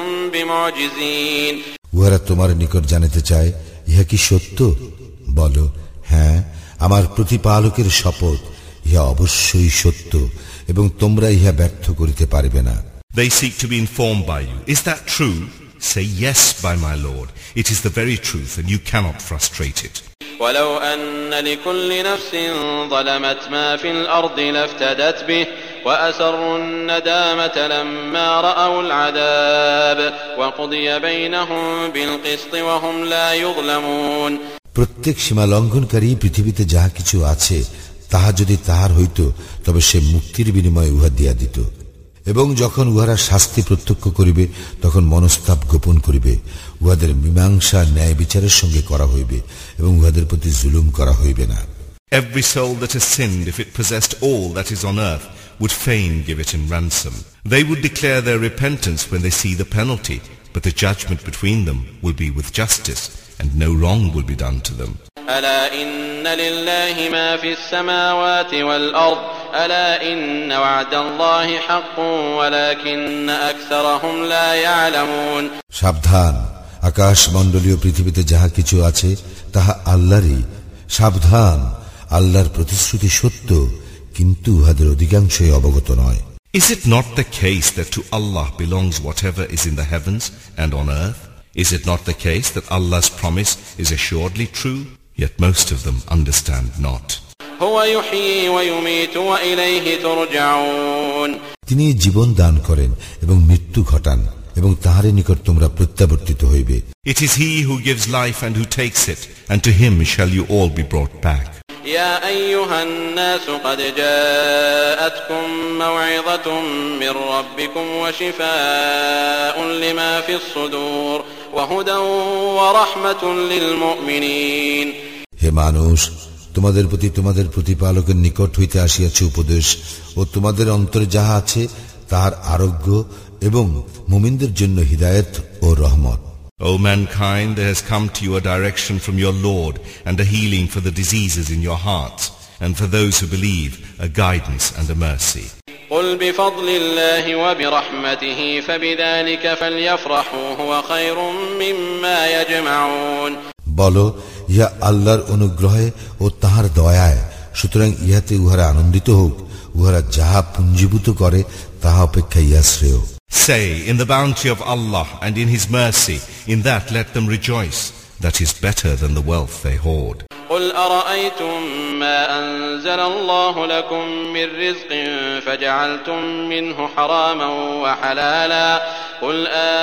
بمعجزين উহারা তোমার নিকট জানিতে চায়, ইহা কি সত্য? বলো, হ্যাঁ, আমার প্রতিপালকের শপথ, ইহা অবশ্যই সত্য এবং তোমরা ইহা ব্যর্থ করিতে পারিবে না। They seek to be informed by you. Is that true? Say yes, by my Lord. It is the very truth and you cannot frustrate it. ولو أن لكل نفس ظلمت ما في الأرض لافتدت به وأسروا الندامة لما رأوا العذاب وقضي بينهم بالقسط وهم لا يظلمون প্রত্যেক সীমা লঙ্ঘনকারী পৃথিবীতে যাহা কিছু আছে তাহা যদি তাহার হইত, তবে সে মুক্তির বিনিময়ে উহা দিয়া দিত, এবং যখন উহারা শাস্তি প্রত্যক্ষ করিবে তখন মনস্তাপ গোপন করিবে। উহাদের মীমাংসা ন্যায় বিচারের সঙ্গে করা হইবে এবং উহাদের প্রতি জুলুম করা হইবে না। Every soul that has sinned, if it possessed all that is on earth, would fain give it in ransom. They would declare their repentance when they see the penalty, but the judgment between them will be with justice, and no wrong will be done to them. ألا إن لله ما في السماوات والأرض ألا إن وعد الله حق ولكن أكثرهم لا يعلمون সাবধান, আকাশ মণ্ডলীয় পৃথিবীতে যাহা কিছু আছে তাহা আল্লাহরই। সাবধান, আল্লাহর প্রতিশ্রুতি সত্য, কিন্তু উহাদের অধিকাংশই অবগত নয়। Is it not the case that to Allah belongs whatever is in the heavens and on earth? Is it not the case that Allah's promise is assuredly true? Yet most of them understand not. هو يحيي ويميت وإليه ترجعون তিনি জীবন দান করেন এবং মৃত্যু ঘটান এবং তাহারই নিকট তোমরা প্রত্যাবর্তিত হইবে। It is He who gives life and who takes it, and to Him shall you all be brought back. يا أيها الناس قد جاءتكم موعظة من ربكم وشفاء لما في الصدور وهدى ورحمة للمؤمنين হে মানুষ, তোমাদের প্রতি তোমাদের প্রতিপালকের নিকট হইতে আসিয়াছে উপদেশ ও তোমাদের অন্তরে যাহা আছে তাহার আরোগ্য এবং মুমিনদের জন্য হিদায়াত ও রহমত। O mankind, there has come to you a direction from your Lord and a healing for the diseases in your hearts, and for those who believe a guidance and a mercy. قل بفضل الله وبرحمته فبذلك فليفرحوا هو خير مما يجمعون বলো, ইহা আল্লাহর অনুগ্রহে ও তাহার দয়ায়, সুতরাং ইহাতে উহারা আনন্দিত হোক, উহারা যাহা পুঞ্জীভূত করে তাহা অপেক্ষা ইহা শ্রেয়। Say, in the bounty of Allah and in His mercy, in that let them rejoice. That is better than the wealth they hoard. قل أرأيتم ما أنزل الله لكم من رزق فجعلتم منه حراما وحلالا قل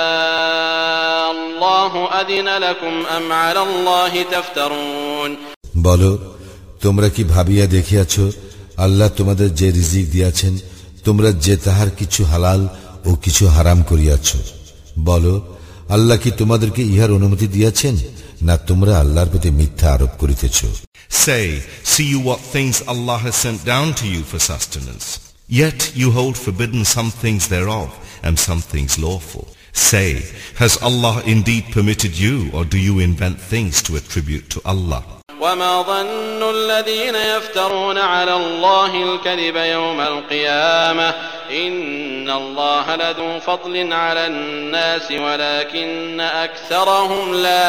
الله أذن لكم أم على الله تفترون বলো, তোমরা কি ভাবিয়া দেখিয়াছ আল্লাহ তোমাদের যে রিজিক দিয়াছেন, তোমরা যে তাহার কিছু হালাল ও কিছু হারাম করিয়াছ? বলো, আল্লাহ কি তোমাদেরকে ইহার অনুমতি দিয়াছেন, না তোমরা আল্লাহর প্রতি মিথ্যা আরোপ করিতেছ? Say, see you what things Allah has sent down to you for sustenance. Yet you hold forbidden some things thereof, and some things lawful. Say, has Allah indeed permitted you, or do you invent things to attribute to Allah? وما ظن الذين يفترون على الله الكذب يوم القيامة إن الله لذو فضل على الناس ولكن أكثرهم لا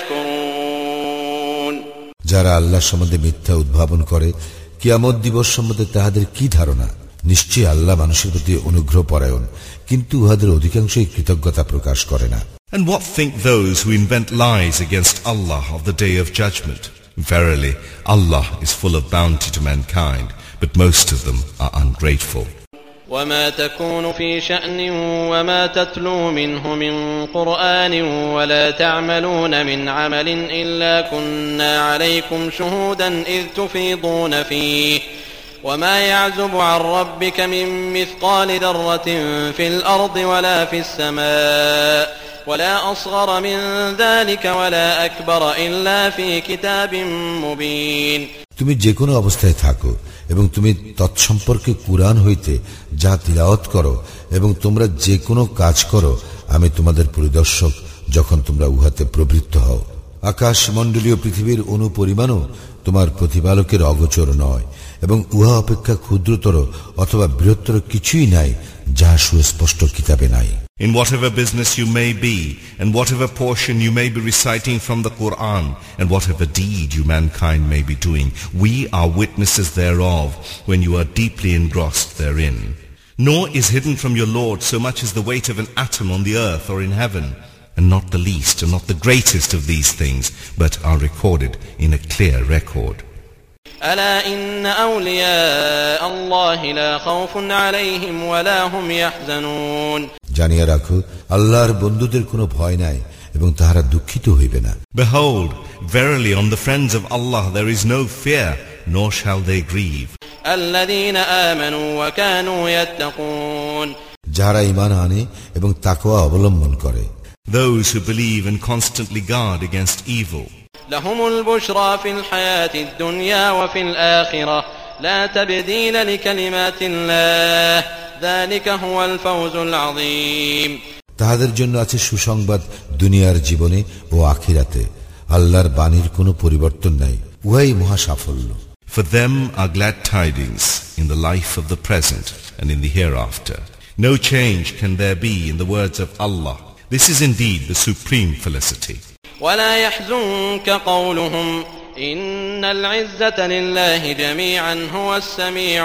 يشكرون. যারা আল্লাহ সম্বন্ধে মিথ্যা উদ্ভাবন করে, কিয়ামত দিবস সম্বন্ধে তাহাদের কি ধারণা? নিশ্চয়ই আল্লাহ মানুষের প্রতি অনুগ্রহ পরায়ণ, কিন্তু উহাদের অধিকাংশই কৃতজ্ঞতা প্রকাশ করে না। And what think those who invent lies against Allah of the day of judgment? Verily, Allah is full of bounty to mankind, but most of them are ungrateful. وما تكون في شأن وما تتلو منه من قرآن ولا تعملون من عمل إلا كنا عليكم شهودا إذ تفيضون فيه وما يعزب عن ربك من مثقال ذرة في الأرض ولا في السماء ولا أصغر من ذلك ولا أكبر إلا في كتاب مبين. তুমি যে কোনো অবস্থায় থাকো এবং তুমি তৎসম্পর্কে কুরআন হইতে যা তিলাওয়াত করো এবং তোমরা যে কোনো কাজ করো, আমি তোমাদের পরিদর্শক যখন তোমরা উহাতে প্রবৃত্ত হও। আকাশ মণ্ডলীয় পৃথিবীর অনুপরিমাণও তোমার প্রতিপালকের অগোচর নয়, এবং উহা অপেক্ষা ক্ষুদ্রতর অথবা বৃহত্তর কিছুই নাই যাহা সুস্পষ্ট কিতাবে নাই। In whatever business you may be, and whatever portion you may be reciting from the Quran, and whatever deed you mankind may be doing, we are witnesses thereof when you are deeply engrossed therein. Nor is hidden from your Lord so much as the weight of an atom on the earth or in heaven, and not the least and not the greatest of these things, but are recorded in a clear record. ألا إن أولياء الله لا خوف عليهم ولا هم يحزنون. জানিয়া রাখো, আল্লাহর বন্ধুদের কোনো ভয় নাই এবং তাহারা দুঃখিত হইবে না। Behold, verily on the friends of Allah there is no fear, nor shall they grieve. الذين آمنوا وكانوا يتقون. যারা ঈমান আনে এবং তাকওয়া অবলম্বন করে। Those who believe and constantly guard against evil. لهم البشرى في الحياة الدنيا وفي الآخرة لا تبديل لكلمات الله ذلك هو الفوز العظيم. তাহাদের জন্য আছে সুসংবাদ দুনিয়ার জীবনে ও আখিরাতে, আল্লাহর বাণীর কোনো পরিবর্তন নাই, উহাই মহা সাফল্য। For them are glad tidings in the life of the present and in the hereafter. No change can there be in the words of Allah. This is indeed the supreme felicity. ولا يحزنك قولهم إن العزة لله جميعا هو السميع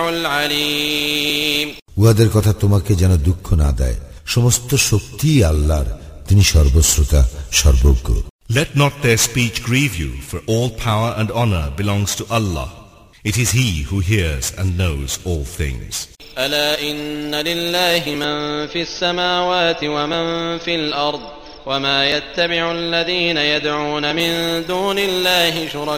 العليم. উহাদের কথা তোমাকে যেন দুঃখ না দেয়, সমস্ত শক্তি আল্লাহর, তিনি সর্বশ্রোতা সর্বজ্ঞ। Let not their speech grieve you, for all power and honor belongs to Allah. It is He who hears and knows all things. ألا إن لله من في السماوات ومن في الأرض وما يتبع الذين يدعون من دون الله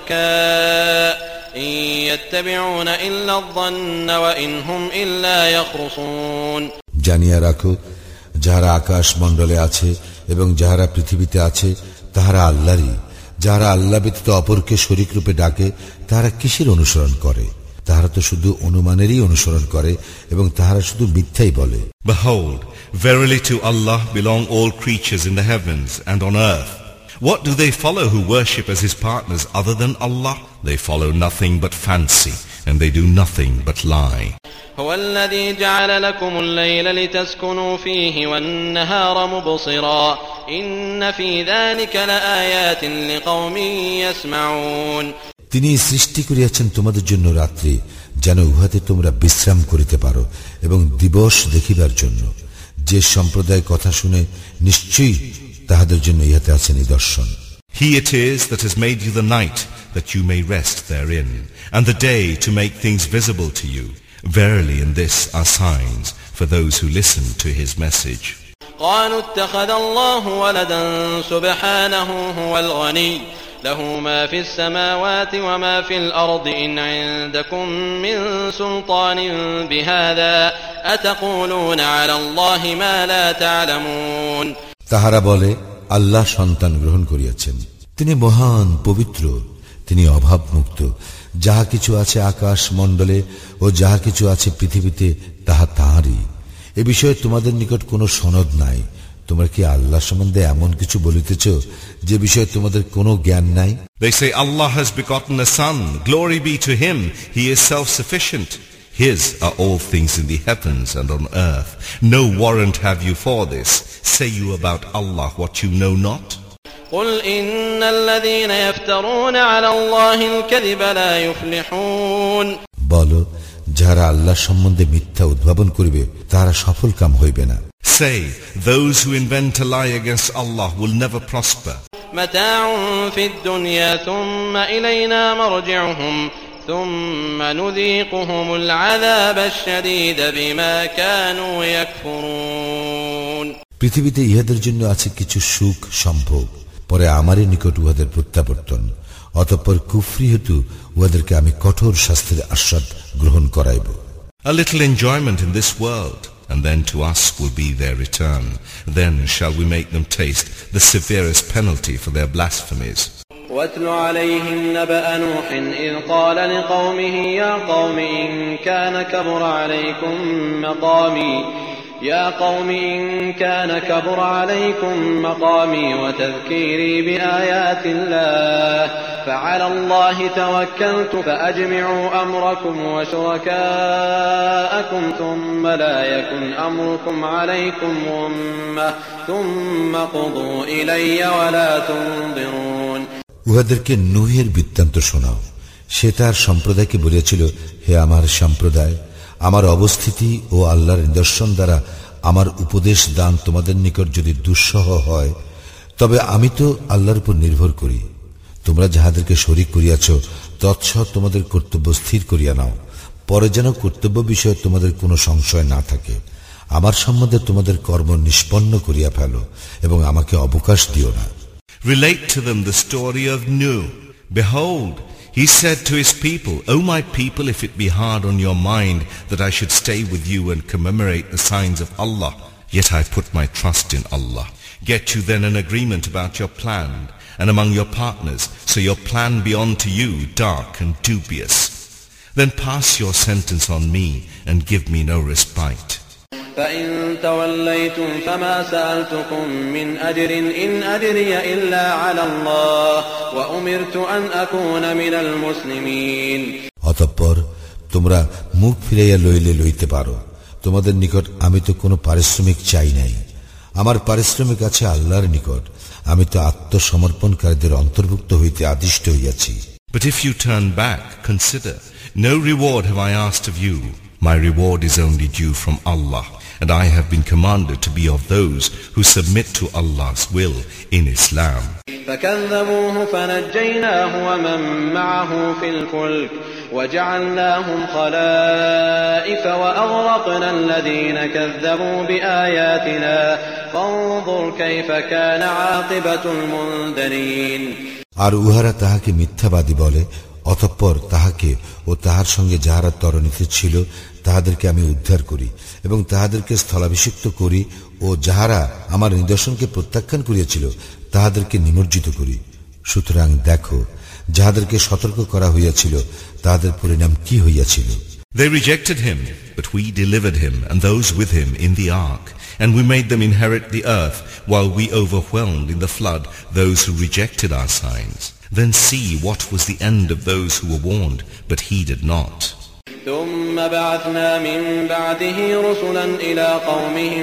شركاء إن يتبعون إلا الظن وإن هم إلا يخرصون. জানিয়া রাখো, যাহারা আকাশ মণ্ডলে আছে এবং যাহারা পৃথিবীতে আছে তাহারা আল্লাহরই। যাহারা আল্লাহ ব্যতীত অপরকে শরীক রূপে ডাকে তাহারা কিসের অনুসরণ করে? তাহারা তো শুধু অনুমানেরই অনুসরণ করে এবং তাহারা শুধু মিথ্যাই বলে। Behold, verily to Allah belong all creatures in the heavens and on earth. What do they follow who worship as His partners other than Allah? They follow nothing but fancy, and they do nothing but lie. هو الذي جعل لكم الليل لتسكنوا فيه والنهار مبصرا إن في ذلك لآيات لقوم يسمعون. তিনি সৃষ্টি করিয়াছেন তোমাদের জন্য রাত্রি, যেন উহাতে তোমরা বিশ্রাম করিতে পারো, এবং দিবস দেখিবার জন্য। যে সম্প্রদায় কথা শুনে, নিশ্চয়ই তাহাদের জন্য ইহাতে আছে নিদর্শন। He it is that has made you the night that you may rest therein, and the day to make things visible to you. Verily in this are signs for those who listen to His message. قالوا اتخذ الله ولدا سبحانه هو الغني له ما في السماوات وما في الأرض إن عندكم من سلطان بهذا أتقولون على الله ما لا تعلمون. তাহারা বলে, আল্লাহ সন্তান গ্রহণ করিয়াছেন, তিনি মহান পবিত্র, তিনি অভাব মুক্ত। যাহা কিছু আছে আকাশ মণ্ডলে ও যাহা কিছু আছে পৃথিবীতে তাহা তাহারই। এ বিষয়ে তোমাদের নিকট কোনো সনদ নাই। তোমরা কি আল্লাহ সম্বন্ধে এমন কিছু বলিতেছ যে বিষয়ে তোমাদের কোনো জ্ঞান নাই? They say Allah has begotten a son. Glory be to Him. He is self-sufficient. His are all things in the heavens and on earth. No warrant have you for this. Say you about Allah what you know not? قل إن الذين يفترون على الله الكذب لا يفلحون. বলো, যারা আল্লাহ সম্বন্ধে মিথ্যা উদ্ভাবন করিবে তারা সফল কাম হইবে না। Say, those who invent a lie against Allah will never prosper. متاع في الدنيا ثم إلينا مرجعهم ثم نذيقهم العذاب الشديد بما كانوا يكفرون. পৃথিবীতে ইহাদের জন্য আছে কিছু সুখ সম্ভোগ, পরে আমারই নিকট উহাদের প্রত্যাবর্তন, অতঃপর কুফরি হেতু উহাদেরকে আমি কঠোর শাস্তির আস্বাদ গ্রহণ করাইব। A little enjoyment in this world, and then to us will be their return. Then shall we make them taste the severest penalty for their blasphemies. واتل عليهم نبأ نوح إذ قال لقومه يا قوم إن كان كبر عليكم مقامي وتذكيري بآيات الله فعلى الله توكلت فأجمعوا أمركم وشركاءكم ثم لا يكن أمركم عليكم غمة ثم قضوا إلي ولا تنظرون. উহাদেরকে নূহের বৃত্তান্ত শোনাও। সে তার সম্প্রদায়কে বলেছিল, হে আমার সম্প্রদায়, আমার অবস্থিতি ও আল্লাহর নিদর্শন দ্বারা আমার উপদেশ দান তোমাদের নিকট যদি দুঃসহ হয়, তবে আমি তো আল্লাহর উপর নির্ভর করি। তোমরা যাহাদেরকে শরীক করিয়াছ তৎসহ তোমাদের কর্তব্য স্থির করিয়া নাও, পরে যেন কর্তব্য বিষয়ে তোমাদের কোনো সংশয় না থাকে। আমার সম্বন্ধে তোমাদের কর্ম নিষ্পন্ন করিয়া ফেলো এবং আমাকে অবকাশ দিও না। Relate to them the story of Nuh. Behold, he said to his people, O my people, if it be hard on your mind that I should stay with you and commemorate the signs of Allah, yet I put my trust in Allah. Get you then an agreement about your plan and among your partners, so your plan be unto you dark and dubious. Then pass your sentence on me and give me no respite. فإن توليتم فما سألتكم من أجر إن أجري إلا على الله وأمرت أن أكون من المسلمين. অতঃপর তোমরা মুখ ফিরাইয়া লইলে লইতে পারো, তোমাদের নিকট আমি তো কোনো পারিশ্রমিক চাই নাই, আমার পারিশ্রমিক আছে আল্লাহর নিকট, আমি তো আত্মসমর্পণকারীদের অন্তর্ভুক্ত হইতে আদিষ্ট হইয়াছি। But if you turn back, consider, no reward have I asked of you. My reward is only due from Allah, and I have been commanded to be of those who submit to Allah's will in Islam. فكذبوه فنجيناه ومن معه في الفلك وجعلناهم خلائف وأغرقنا الذين كذبوا بآياتنا فانظر كيف كان عاقبة المنذرين. আর উহারা তাহাকে মিথ্যাবাদী বলে, অতঃপর তাহাকে ও তাহার সঙ্গে যাহারা তরণীতে ছিল তাহাদেরকে আমি উদ্ধার করি এবং তাহাদেরকে স্থলাভিষিক্ত করি, ও যাহারা আমার নিদর্শনকে প্রত্যাখ্যান করিয়াছিল তাহাদেরকে নিমজ্জিত করি। সুতরাং দেখো, যাহাদেরকে সতর্ক করা হইয়াছিল তাহাদের পরিণাম কি হইয়াছিল। They rejected him, but we delivered him and those with him in the ark, and we made them inherit the earth, while we overwhelmed in the flood those who rejected our signs. Then see what was the end of those who were warned, but heeded not. ثم بعثنا من بعده رسلا إلى قومهم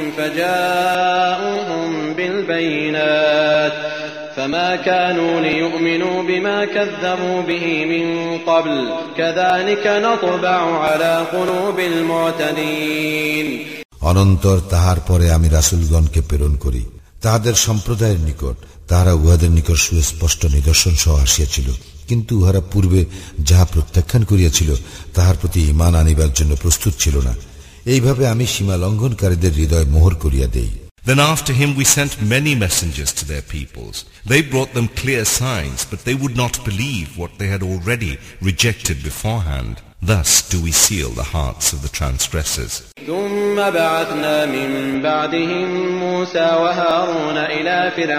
فجاءوهم بالبينات فما كانوا ليؤمنوا بما كذبوا به من قبل كذلك نطبع على قلوب المعتدين. অনন্তর তাহার পরে আমি রাসূলগণকে প্রেরণ করি তাহাদের সম্প্রদায়ের নিকট, তাহারা উহাদের নিকট সুস্পষ্ট নিদর্শন সহ আসিয়াছিল, কিন্তু উহারা পূর্বে যাহা প্রত্যাখ্যান করিয়াছিল তাহার প্রতি ঈমান আনিবার জন্য প্রস্তুত ছিল না। এইভাবে আমি সীমা লঙ্ঘনকারীদের হৃদয় মোহর করিয়া দেই। Then after him we sent many messengers to their peoples. They brought them clear signs, but they would not believe what they had already rejected beforehand. Thus do we seal the hearts of the transgressors. ثم بعثنا من بعدهم موسى وهارون إلى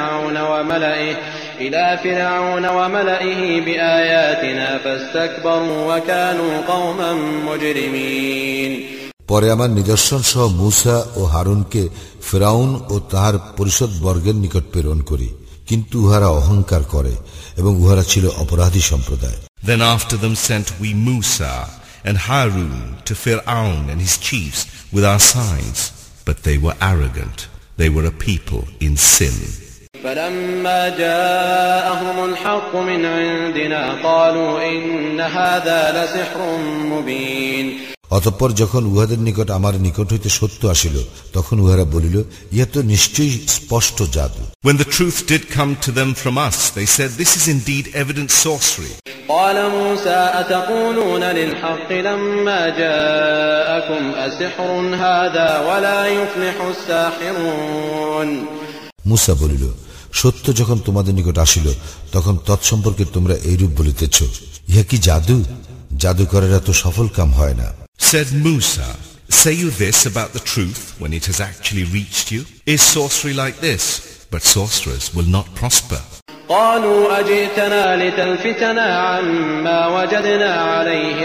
فرعون وملئه بآياتنا فاستكبروا وكانوا قوما مجرمين. পরে আমার নিদর্শন সহ মূসা ও হারুনকে ফিরআউন ও তাহার পরিষদ বর্গের নিকট প্রেরণ করি, কিন্তু উহারা অহংকার করে এবং উহারা ছিল অপরাধী সম্প্রদায়। Then after them sent we Musa and Harun to Fir'aun and his chiefs with our signs, but they were arrogant. They were a people in sin. فلما جاءهم الحق من عندنا قالوا إن هذا لسحر مبين. অতঃপর যখন উহাদের নিকট আমার নিকট হইতে সত্য আসিল, তখন উহারা বলিল, ইহা তো নিশ্চয়ই স্পষ্ট জাদু। When the truth did come to them from us, they said, this is indeed evident sorcery. قال موسى أتقولون للحق لما جاءكم أسحر هذا ولا يفلح الساحرون. মুসা বলিল, সত্য যখন তোমাদের নিকট আসিল, তখন তৎসম্পর্কে তোমরা এইরূপ বলিতেছ, ইহা কি জাদু? জাদুকরেরা তো সফল কাম হয় না। Said Musa, say you this about the truth when it has actually reached you? Is sorcery like this? But sorcerers will not prosper. قالوا أجئتنا لتلفتنا عما وجدنا عليه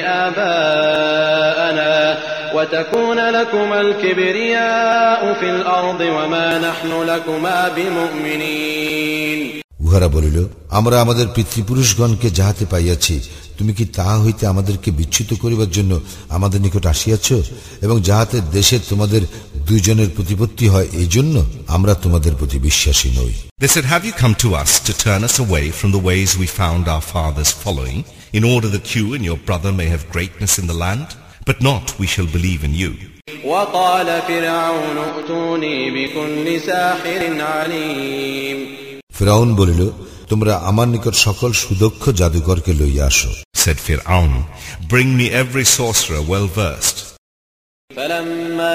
آباءنا وتكون لكما الكبرياء في الأرض وما نحن لكما بمؤمنين. উহারা বলিল, আমরা আমাদের পিতৃপুরুষগণকে যাহাতে পাইয়াছি, তুমি কি তাহা হইতে আমাদেরকে বিচ্যুত করিবার জন্য আমাদের নিকট আসিয়াছ, এবং যাহাতে দেশে তোমাদের দুইজনের প্রতিপত্তি হয়, এই জন্য আমরা তোমাদের প্রতি বিশ্বাসী নই। They said, have you come to us to turn us away from the ways we found our fathers following, in order that you and your brother may have greatness in the land? But not, we shall believe in you. وقال فرعون ائتوني بكل ساحر عليم. ফিরআউন বলিল, তোমরা আমার নিকট সকল সুদক্ষ জাদুকরকে লইয়া আসো। Said Fir'aun, bring me every sorcerer well versed. فلما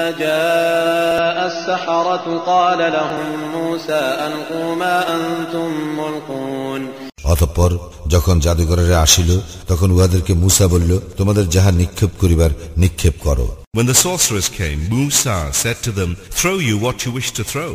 جاء السحرة قال لهم موسى ألقوا ما أنتم ملقون. অতঃপর যখন জাদুকরেরা আসিল, তখন উহাদেরকে মুসা বলিল, তোমাদের যাহা নিক্ষেপ করিবার নিক্ষেপ করো। When the sorcerers came, Musa said to them, throw you what you wish to throw.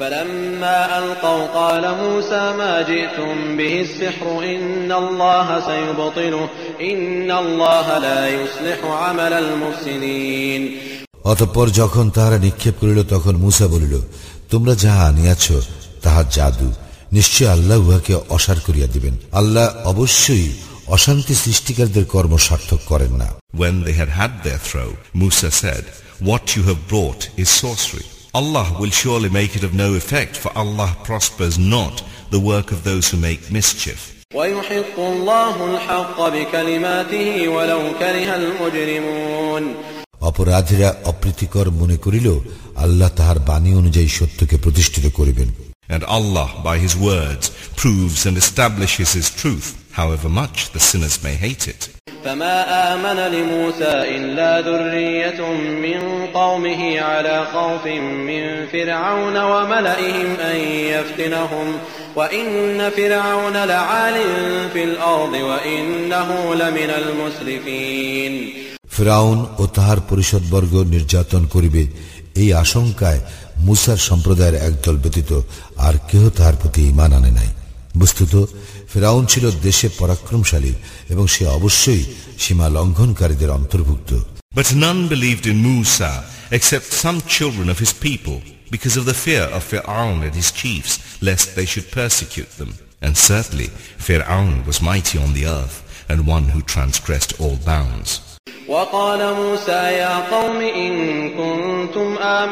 فلما ألقوا قال موسى ما جئتم به السحر إن الله سيبطله إن الله لا يصلح عمل المفسدين. অতঃপর যখন তাহারা নিক্ষেপ করিল, তখন মুসা বলিল, তোমরা যাহা আনিয়াছ তাহা জাদু, নিশ্চয় আল্লাহ উহাকে অসার করিয়া দিবেন। আল্লাহ অবশ্যই অশান্তি সৃষ্টিকারীদের কর্ম সার্থক করেন না। When they had had their throw, Musa said, what you have brought is sorcery. Allah will surely make it of no effect, for Allah prospers not the work of those who make mischief. ويحق الله الحق بكلماته ولو كره المجرمون. অপরাধীরা অপ্রীতিকর মনে করিল, আল্লাহ তাহার বাণী অনুযায়ী সত্যকে প্রতিষ্ঠিত করিবেন। And Allah, by His words, proves and establishes His truth, however much the sinners may hate it. فما آمن لموسى إلا ذرية من قومه على خوف من فرعون وملئهم أن يفتنهم وإن فرعون لعال في الأرض وإنه لمن المسرفين. ফিরআউন ও তাহার পরিষদবর্গ নির্যাতন করিবে, এই আশঙ্কায় মুসার সম্প্রদায়ের একদল ব্যতীত আর কেহ তাহার প্রতি ঈমান আনে নাই। বস্তুত ফিরআউন ছিল দেশে পরাক্রমশালী এবং সে অবশ্যই সীমা লঙ্ঘনকারীদের অন্তর্ভুক্ত। But none believed in Musa except some children of his people, because of the fear of Fir'aun and his chiefs, lest they should persecute them. And certainly Fir'aun was mighty on the earth, and one who transgressed all bounds. وقال موسى يا قوم إن كنتم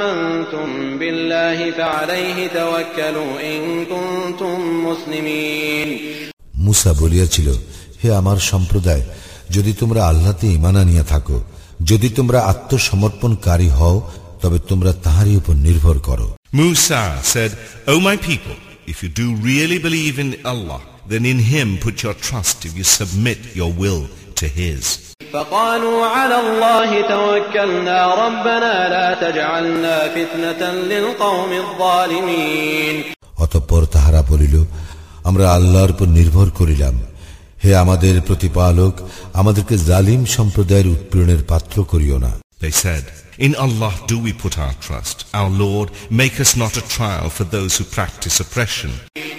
آمنتم بالله فعليه توكلوا إن كنتم مسلمين. মুসা বলিয়াছিল, হে আমার সম্প্রদায়, যদি তোমরা আল্লাহতে ঈমান আনিয়া থাকো, যদি তোমরা আত্মসমর্পণকারী হও, তবে তোমরা তাহারই উপর নির্ভর করো। Musa said, O my people, if you do really believe in Allah, then in Him put your trust if you submit your will to His. فقالوا على الله توكلنا ربنا لا تجعلنا فتنة للقوم الظالمين. অতঃপর তাহারা বলিল, আমরা আল্লাহর উপর নির্ভর করিলাম, হে আমাদের প্রতিপালক, আমাদেরকে জালিম সম্প্রদায়ের উৎপীড়নের পাত্র করিও না। They said, in Allah do we put our trust. Our Lord, make us not a trial for those who practice oppression.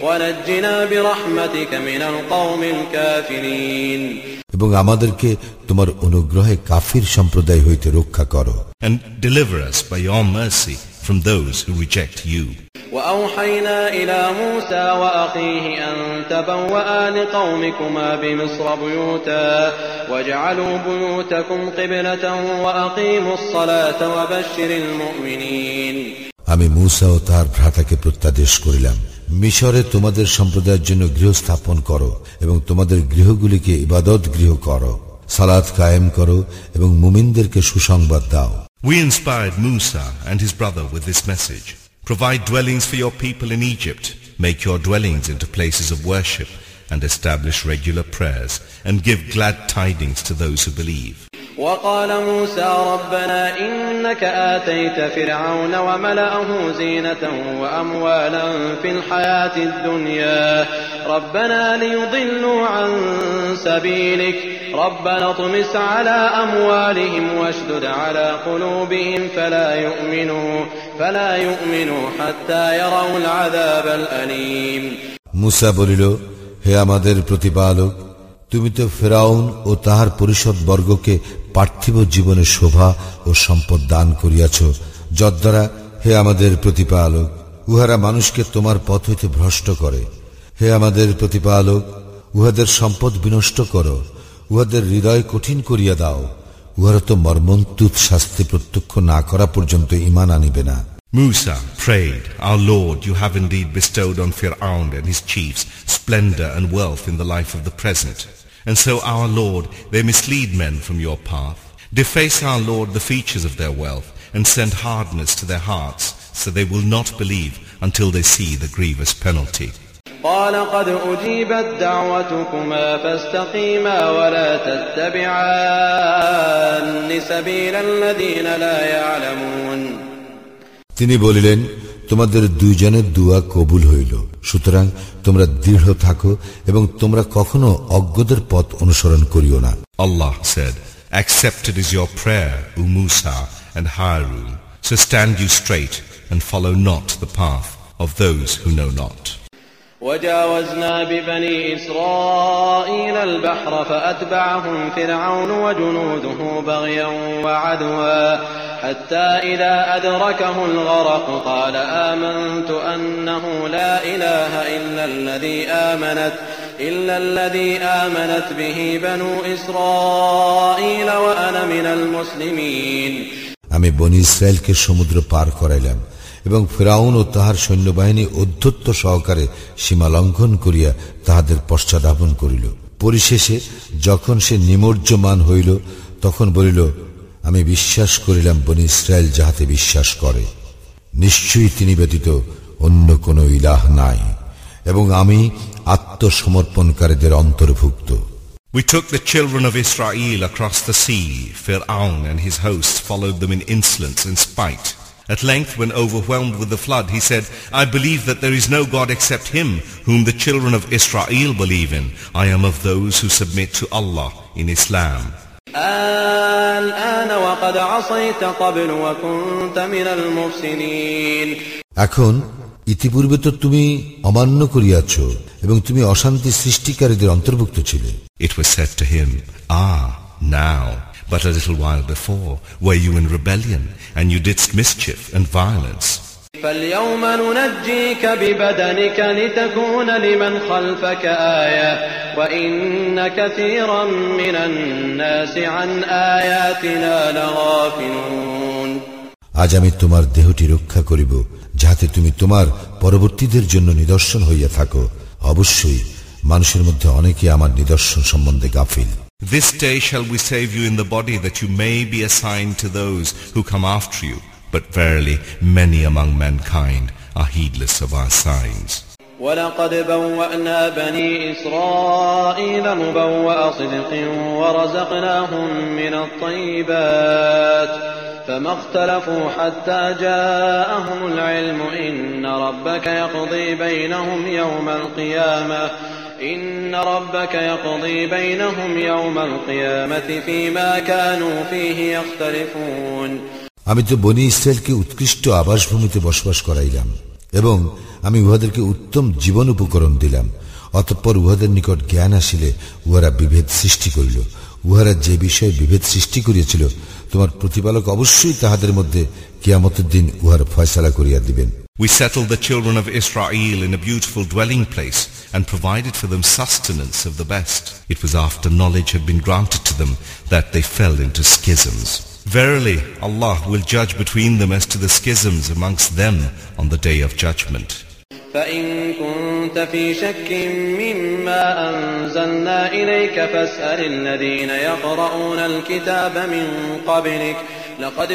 ونجنا برحمتك من القوم الكافرين. এবং আমাদেরকে তোমার অনুগ্রহে কাফির সম্প্রদায় হইতে রক্ষা করো। And deliver us by your mercy from those who reject you. وأوحينا إلى موسى وأخيه أن تبوأ لقومكما بمصر بيوتا واجعلوا بيوتكم قبلة وأقيموا الصلاة وبشر المؤمنين আমি মূসা ও তার ভ্রাতাকে প্রত্যাদেশ করিলাম, মিশরে তোমাদের সম্প্রদায়ের জন্য গৃহ স্থাপন করো এবং তোমাদের গৃহগুলিকে ইবাদত গৃহ করো, সালাত কায়েম করো এবং মুমিনদেরকে সুসংবাদ দাও। We inspired Musa and his brother with this message. Provide dwellings for your people in Egypt, make your dwellings into places of worship, and establish regular prayers, and give glad tidings to those who believe. وقال موسى ربنا إنك آتيت فرعون وملأه زينة وأموالا في الحياة الدنيا ربنا ليضلوا عن سبيلك ربنا اطمس على أموالهم واشدد على قلوبهم فلا يؤمنوا حتى يروا العذاب الأليم মুসা বলিল, হে আমাদের প্রতিপালক, তুমি তো ফেরাউন ও তাহার পরিষদ বর্গকে পার্থিব জীবনে শোভা ও সম্পদ দান করিয়াছ, যদ্বারা হে আমাদের প্রতিপালক উহারা মানুষকে তোমার পথ হইতে ভ্রষ্ট করে। হে আমাদের প্রতিপালক, উহাদের সম্পদ বিনষ্ট করো, উহাদের হৃদয় কঠিন করিয়া দাও, উহারা তো মর্মন্তুদ শাস্তি প্রত্যক্ষ না করা পর্যন্ত ঈমান আনিবে না। Musa prayed, Our Lord, you have indeed bestowed on Fir'aun and his chiefs splendor and wealth in the life of the present. And so, our Lord, they mislead men from your path. Deface, our Lord, the features of their wealth, and send hardness to their hearts, so they will not believe until they see the grievous penalty. قال قد أجيبت دعوتكما فاستقيما ولا تتبعان سبيل الذين لا يعلمون তিনি বলিলেন, তোমাদের দুইজনের দুয়া কবুল হইল, সুতরাং তোমরা দৃঢ় থাকো এবং তোমরা কখনো অজ্ঞদের পথ অনুসরণ করিও না। Allah said, Accepted is your prayer, O Musa and Harun, so stand you straight and follow not the path of those who know not. وجاوزنا ببني إسرائيل البحر فأتبعهم فرعون وجنوده بغيا وعدوا حتى إذا أدركه الغرق قال آمنت أنه لا إله إلا الذي آمنت به بنو إسرائيل وأنا من المسلمين আমি বনী ইসরায়েলকে সমুদ্র পার করাইলাম এবং ফিরআউন ও তাহার সৈন্যবাহিনী অধ্যত্ত সহকারে সীমা লঙ্ঘন করিয়া তাহাদের পশ্চাদাপন করিল। পরিশেষে যখন সে নিমজ্জমান হইল, তখন বলিল, আমি বিশ্বাস করিলাম বনী ইসরায়েল যাহাতে বিশ্বাস করে, নিশ্চয়ই তিনি ব্যতীত অন্য কোন ইলাহ নাই এবং আমি আত্মসমর্পণকারীদের অন্তর্ভুক্ত। We took the children of Israel across the sea. Fir'aun and his hosts followed them in insolence and spite. At length, when overwhelmed with the flood, he said, I believe that there is no God except Him, whom the children of Israel believe in. I am of those who submit to Allah in Islam. এখন ইতিপূর্বে তো তুমি অমান্য করিয়াছ এবং তুমি অশান্তি সৃষ্টিকারীদের অন্তর্ভুক্ত ছিলে। It was said to him, now, but a little while before were you in rebellion, and you didst mischief and violence. فَالْيَوْمَ نُنَجِّيكَ بِبَدَنِكَ لِتَكُونَ لِمَنْ خَلْفَكَ آيَةً وَإِنَّ كَثِيرًا مِنَ النَّاسِ عَنْ آيَاتِنَا لَغَافِلُونَ আজ আমি তোমার দেহটি রক্ষা করিব, যাহাতে তুমি তোমার পরবর্তীদের জন্য নিদর্শন হইয়া থাকো। অবশ্যই মানুষের মধ্যে অনেকে আমার নিদর্শন সম্বন্ধে গাফিল। This day shall we save you in the body, that you may be a sign to those who come after you. But verily, many among mankind are heedless of our signs. وَلَقَدْ بَوَّأْنَا بَنِي إِسْرَائِيلَ مُبَوَّأَ صِدْقٍ وَرَزَقْنَاهُم مِّنَ الطَّيِّبَاتِ فَمَا اخْتَلَفُوا حَتَّى جَاءَهُمُ الْعِلْمُ إِنَّ رَبَّكَ يَقْضِي بَيْنَهُمْ يَوْمَ الْقِيَامَةِ فِيمَا كَانُوا فِيهِ يَخْتَلِفُونَ আমি তো বনী ইসরায়েলকে উৎকৃষ্ট আবাসভূমিতে বসবাস করাইলাম এবং আমি উহাদেরকে উত্তম জীবন উপকরণ দিলাম। অতঃপর উহাদের নিকট জ্ঞান আসিলে উহারা বিভেদ সৃষ্টি করিল। উহারা যে বিষয়ে বিভেদ সৃষ্টি করিয়াছিল তোমার প্রতিপালক অবশ্যই তাহাদের মধ্যে কিয়ামতের দিন উহার ফয়সালা করিয়া দিবেন। We settled the children of Israel in a beautiful dwelling place and provided for them sustenance of the best. It was after knowledge had been granted to them that they fell into schisms. Verily, Allah will judge between them as to the schisms amongst them on the day of judgment. فَإِن كُنتَ فِي شَكٍّ مِّمَّا أَنزَلْنَا إِلَيْكَ فَاسْأَلِ الَّذِينَ يَقْرَؤُونَ الْكِتَابَ مِن قَبْلِكَ لَقَدْ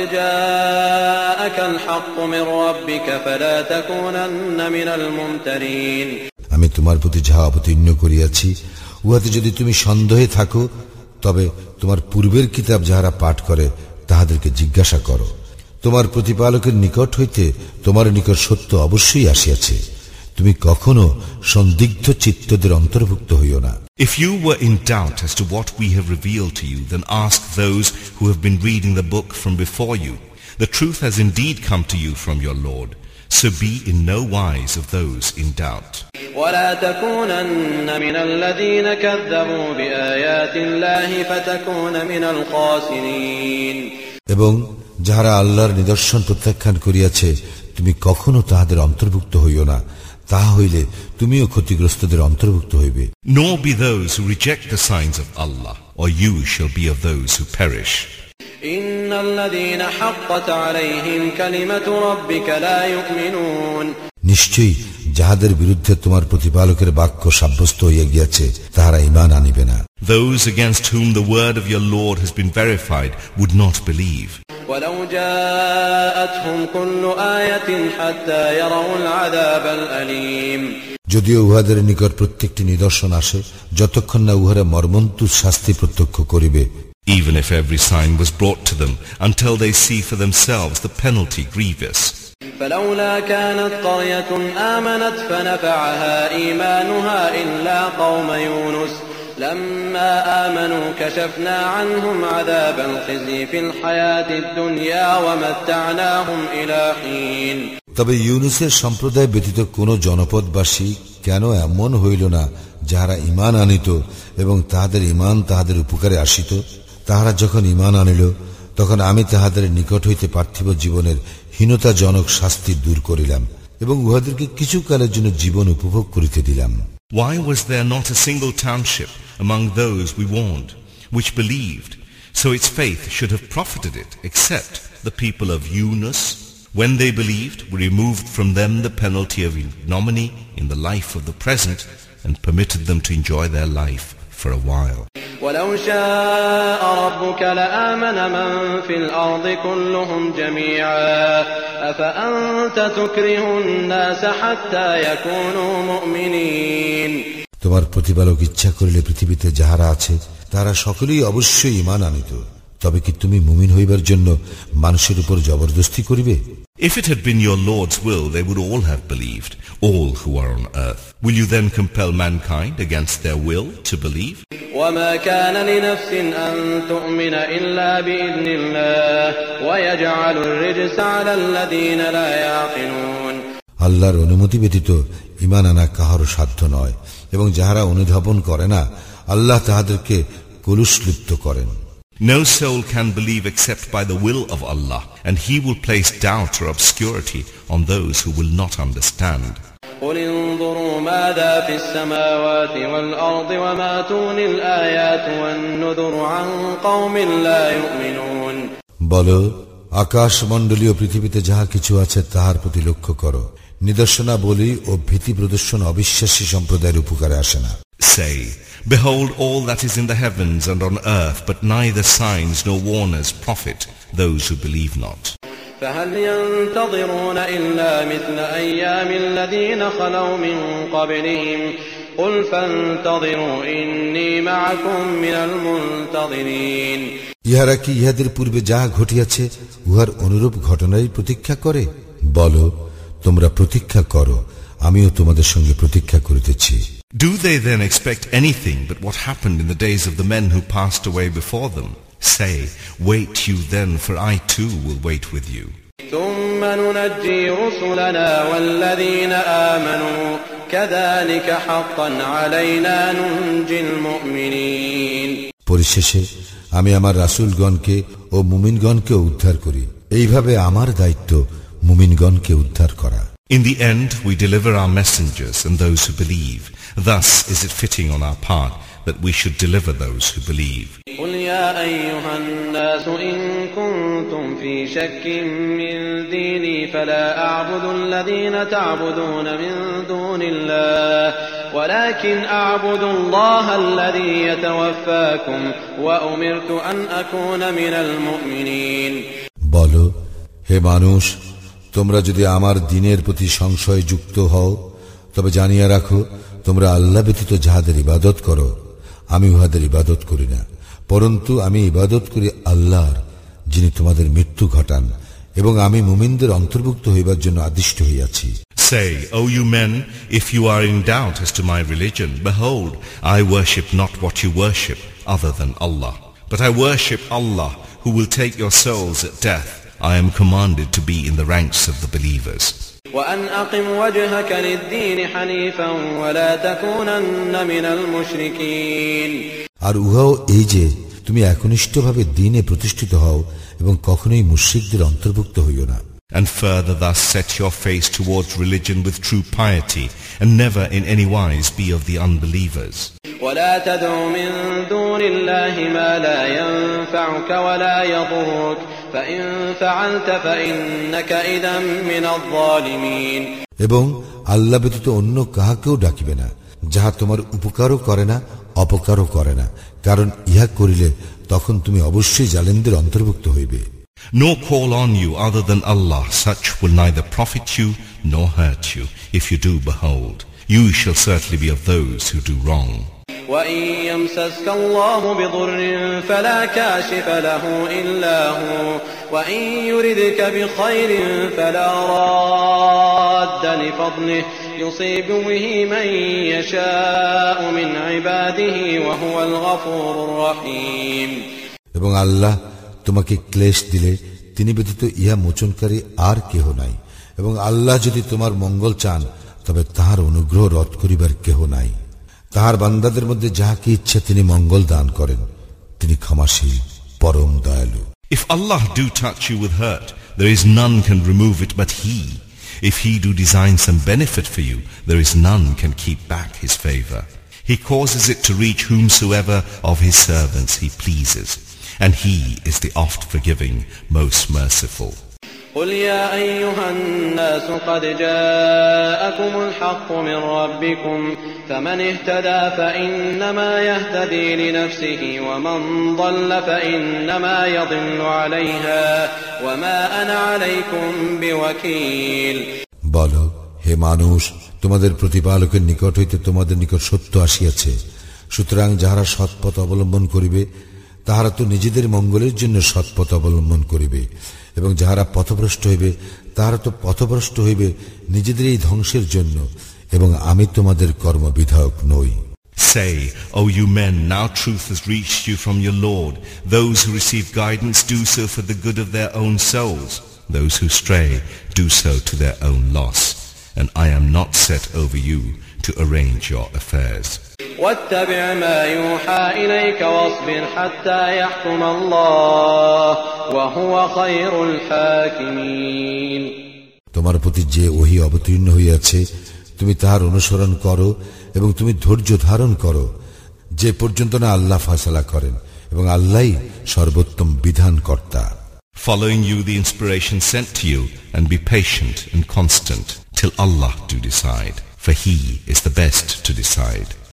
جَاءَكَ الْحَقُّ مِن رَّبِّكَ فَلَا تَكُونَنَّ مِنَ الْمُمْتَرِينَ। আমি তোমার প্রতি যাহা অবতীর্ণ করিয়াছি উহাতে যদি তুমি সন্দেহে থাকো তবে তোমার পূর্বের কিতাব যাহারা পাঠ করে তাহাদেরকে জিজ্ঞাসা করো। তোমার প্রতিপালকের নিকট হইতে তোমার নিকট সত্য অবশ্যই আসিয়াছে, তুমি কখনো সন্দিগ্ধ চিত্তদের অন্তর্ভুক্ত হইও না। If you were in doubt as to what we have revealed to you, then ask those who have been reading the book from before you. The truth has indeed come to you from your Lord, so be in no wise of those in doubt. وَلَا تَكُونَنَّ مِنَ الَّذِينَ كَذَّبُوا بِآيَاتِ اللَّهِ فَتَكُونَ مِنَ الْخَاسِرِينَ। এবং যাহারা আল্লাহর নিদর্শন প্রত্যাখ্যান করিয়াছে তুমি কখনো তাহাদের অন্তর্ভুক্ত হইও না, তাহা হইলে তুমিও ক্ষতিগ্রস্তদের অন্তর্ভুক্ত হইবে। Nor be those who reject the signs of Allah, or you shall be of those who perish. إِنَّ الَّذِينَ حَقَّتْ عَلَيْهِمْ كَلِمَةُ رَبِّكَ لَا يُؤْمِنُونَ। নিশ্চয়ই যাহাদের বিরুদ্ধে তোমার প্রতিপালকের বাক্য সাব্যস্ত হইয়া গিয়াছে তাহারা ঈমান আনিবে না। Those against whom the word of your Lord has been verified would not believe. وَلَوْ جَاءَتْهُمْ كُلُّ آيَةٍ حَتَّى يَرَوْا الْعَذَابَ الْأَلِيمَ। যদিও উহাদের নিকট প্রত্যেকটি নিদর্শন আসে যতক্ষণ না উহারা মর্মন্তুদ শাস্তি প্রত্যক্ষ করিবে। Even if every sign was brought to them until they see for themselves the penalty grievous. فلولا كانت قرية آمنت فنفعها إيمانها إلا قوم يونس لما آمنوا كشفنا عنهم عذاب الخزي في الحياة الدنيا ومتعناهم إلى حين। তবে ইউনুসের সম্প্রদায় ব্যতীত কোন জনপদবাসী কেন এমন হইল না যাহারা ঈমান আনিত এবং তাহাদের ঈমান তাহাদের উপকারে আসিত? তাহারা যখন ঈমান আনিল তখন আমি তাহাদের নিকট হইতে পার্থিব জীবনের হীনতাজনক শাস্তি দূর করিলাম এবং উহাদেরকে কিছু কালের জন্য জীবন উপভোগ করিতে দিলাম। Why was there not a single township among those we warned, which believed, so its faith should have profited it, except the people of Yunus? When they believed, we removed from them the penalty of ignominy in the life of the present and permitted them to enjoy their life for a while. وَلَوْ شَاءَ رَبُّكَ لَآمَنَ مَنْ فِي الْأَرْضِ كُلُّهُمْ جَمِيعًا أَفَأَنْتَ تُكْرِهُ النَّاسَ حَتَّى يَكُونُوا مُؤْمِنِينَ। তোমার প্রতিপালক ইচ্ছা করিলে পৃথিবীতে যাহারা আছে তারা সকলেই অবশ্যই ঈমান আনিত, তবে কি তুমি মুমিন হইবার জন্য মানুষের উপর জবরদস্তি করিবে? If it had been your Lord's will, they would all have believed, all who are on earth. Will you then compel mankind against their will to believe? وَمَا كَانَ لِنَفْسٍ أَن تُؤْمِنَ إِلَّا بِإِذْنِ اللَّهِ وَيَجْعَلُ الرِّجْسَ عَلَى الَّذِينَ لَا يَعْقِلُونَ। আল্লাহর অনুমতি ব্যতীত ঈমান আনা কাহারও সাধ্য নয় এবং যাহারা অনুধাবন করে না আল্লাহ তাহাদেরকে কলুষলিপ্ত করেন। No soul can believe except by the will of Allah, and He will place doubt or obscurity on those who will not understand. قُلِ انظُرُوا مَاذَا فِي السَّمَاوَاتِ وَالْأَرْضِ وَمَا تُغْنِي الْآيَاتُ وَالنُّذُرُ عَنْ قَوْمٍ لَا يُؤْمِنُونَ। বলো, আকাশমণ্ডলীয় পৃথিবীতে যাহা কিছু আছে তাহার প্রতি লক্ষ্য করো, নিদর্শনাবলী ও ভীতি প্রদর্শন অবিশ্বাসী সম্প্রদায়ের উপকারে আসে না। Say, behold all that is in the heavens and on earth, but neither signs nor warners profit those who believe not. فهل ينتظرون إلا مثل أيام الذين خلوا من قبلهم قل فانتظروا إني معكم من المنتظرين। ইহারা কি ইহাদের পূর্বে যাহা ঘটিয়াছে উহার অনুরূপ ঘটনারই প্রতীক্ষা করে? বলো, তোমরা প্রতীক্ষা করো, আমিও তোমাদের সঙ্গে প্রতীক্ষা করিতেছি। Do they then expect anything but what happened in the days of the men who passed away before them? Say, wait you then, for I too will wait with you. ثم ننجي رسلنا والذين آمنوا كذلك حقا علينا ننجي المؤمنين। পরিশেষে আমি আমার রাসূলগণকে ও ও মুমিনগণকে উদ্ধার করি। এইভাবে আমার দায়িত্ব মুমিনগণকে উদ্ধার করা। In the end, we deliver our messengers and those who believe. Thus is it fitting on our part that we should deliver those who believe. قل يا أيها الناس إن كنتم في شك من ديني فلا أعبد الذين تعبدون من دون الله ولكن أعبد الله الذي يتوفاكم وأمرت أن أكون من المؤمنين. বলো, হে মানুষ, তোমরা যদি আমার দ্বীনের প্রতি সংশয় যুক্ত হও তবে জানিয়া রাখো, তোমরা আল্লাহ ব্যতীত যাহাদের ইবাদত করো আমি উহাদের ইবাদত করি না, পরন্তু আমি ইবাদত করি আল্লাহর, যিনি তোমাদের মৃত্যু ঘটান, এবং আমি মুমিনদের অন্তর্ভুক্ত হইবার জন্য আদিষ্ট হইয়াছি। Say, O you men, if you are in doubt as to my religion, behold, I worship not what you worship other than Allah, but I worship Allah who will take your souls at death. I am commanded to be in the ranks of the believers. وأن أقم وجهك للدين حنيفا ولا تكونن من المشركين. আর উহাও এই যে তুমি একনিষ্ঠভাবে দ্বীনে প্রতিষ্ঠিত হও এবং কখনোই মুশরিকদের অন্তর্ভুক্ত হইও না। And further thus set your face towards religion with true piety, and never in any wise be of the unbelievers. ولا تدع من دون الله ما لا ينفعك ولا يضرك فإن فعلت فإنك إذا من الظالمين. এবং আল্লাহ ব্যতীত অন্য কাহাকেও ডাকিবে না, যাহা তোমার উপকারও করে না অপকারও করে না, কারণ ইহা করিলে তখন তুমি অবশ্যই জালেমদের অন্তর্ভুক্ত হইবে। Nor call on you other than Allah, such will neither profit you nor hurt you. If you do, behold, you shall certainly be of those who do wrong. وَإِن يَمْسَسْكَ اللَّهُ بِضُرٍّ فَلَا كَاشِفَ لَهُ إِلَّا هُوَ وَإِن يُرِدْكَ بِخَيْرٍ فَلَا رَادَّ لِفَضْلِهِ يُصِيبُ بِهِ مَن يَشَاءُ مِنْ عِبَادِهِ وَهُوَ الْغَفُورُ الرَّحِيمُ. এবং আল্লাহ তোমাকে ক্লেশ দিলে তিনি ব্যতীত ইহা মোচনকারী আর কেহ নাই, এবং আল্লাহ যদি তোমার মঙ্গল চান তবে তাহার অনুগ্রহ রদ করিবার কেহ নাই। তাহার বান্দাদের মধ্যে যাহাকে ইচ্ছা তিনি মঙ্গল দান করেন, তিনি ক্ষমাশীল পরম দয়ালু। If Allah do touch you with hurt, there is none can remove it but He. If He do design some benefit for you, there is none can keep back His favor. He causes it to reach whomsoever of His servants He pleases, and He is the oft forgiving, most merciful. قل يا أيها الناس قد جاءكم الحق من ربكم فمن اهتدى فإنما يهتدي لنفسه ومن ضل فإنما يضل عليها وما أنا عليكم بوكيل. বলো, হে মানুষ, তোমাদের প্রতিপালকের নিকট হইতে তোমাদের নিকট সত্য আসিয়াছে, সুতরাং যাহারা সৎপথ অবলম্বন করিবে তাহারা তো নিজেদের মঙ্গলের জন্য সৎপথ অবলম্বন করিবে, এবং যাহারা পথভ্রষ্ট হইবে তাহারা তো পথভ্রষ্ট হইবে নিজেদের এই ধ্বংসের জন্য, এবং আমি তোমাদের কর্মবিধায়ক নই। Say, O you men, now truth has reached you from your Lord. Those who receive guidance do so for the good of their own souls. Those who stray do so to their own loss. And I am not set over you to arrange your affairs. واتبع ما يوحى إليك واصبر حتى يحكم الله وهو خير الحاكمين. তোমার প্রতি যে ওহী অবতীর্ণ হইয়াছে তুমি তাহার অনুসরণ করো এবং তুমি ধৈর্য ধারণ করো, যে পর্যন্ত না আল্লাহ ফয়সালা করেন, এবং আল্লাহই সর্বোত্তম বিধানকর্তা। Following you the inspiration sent to you, and be patient and constant till Allah do decide, for He is the best to decide.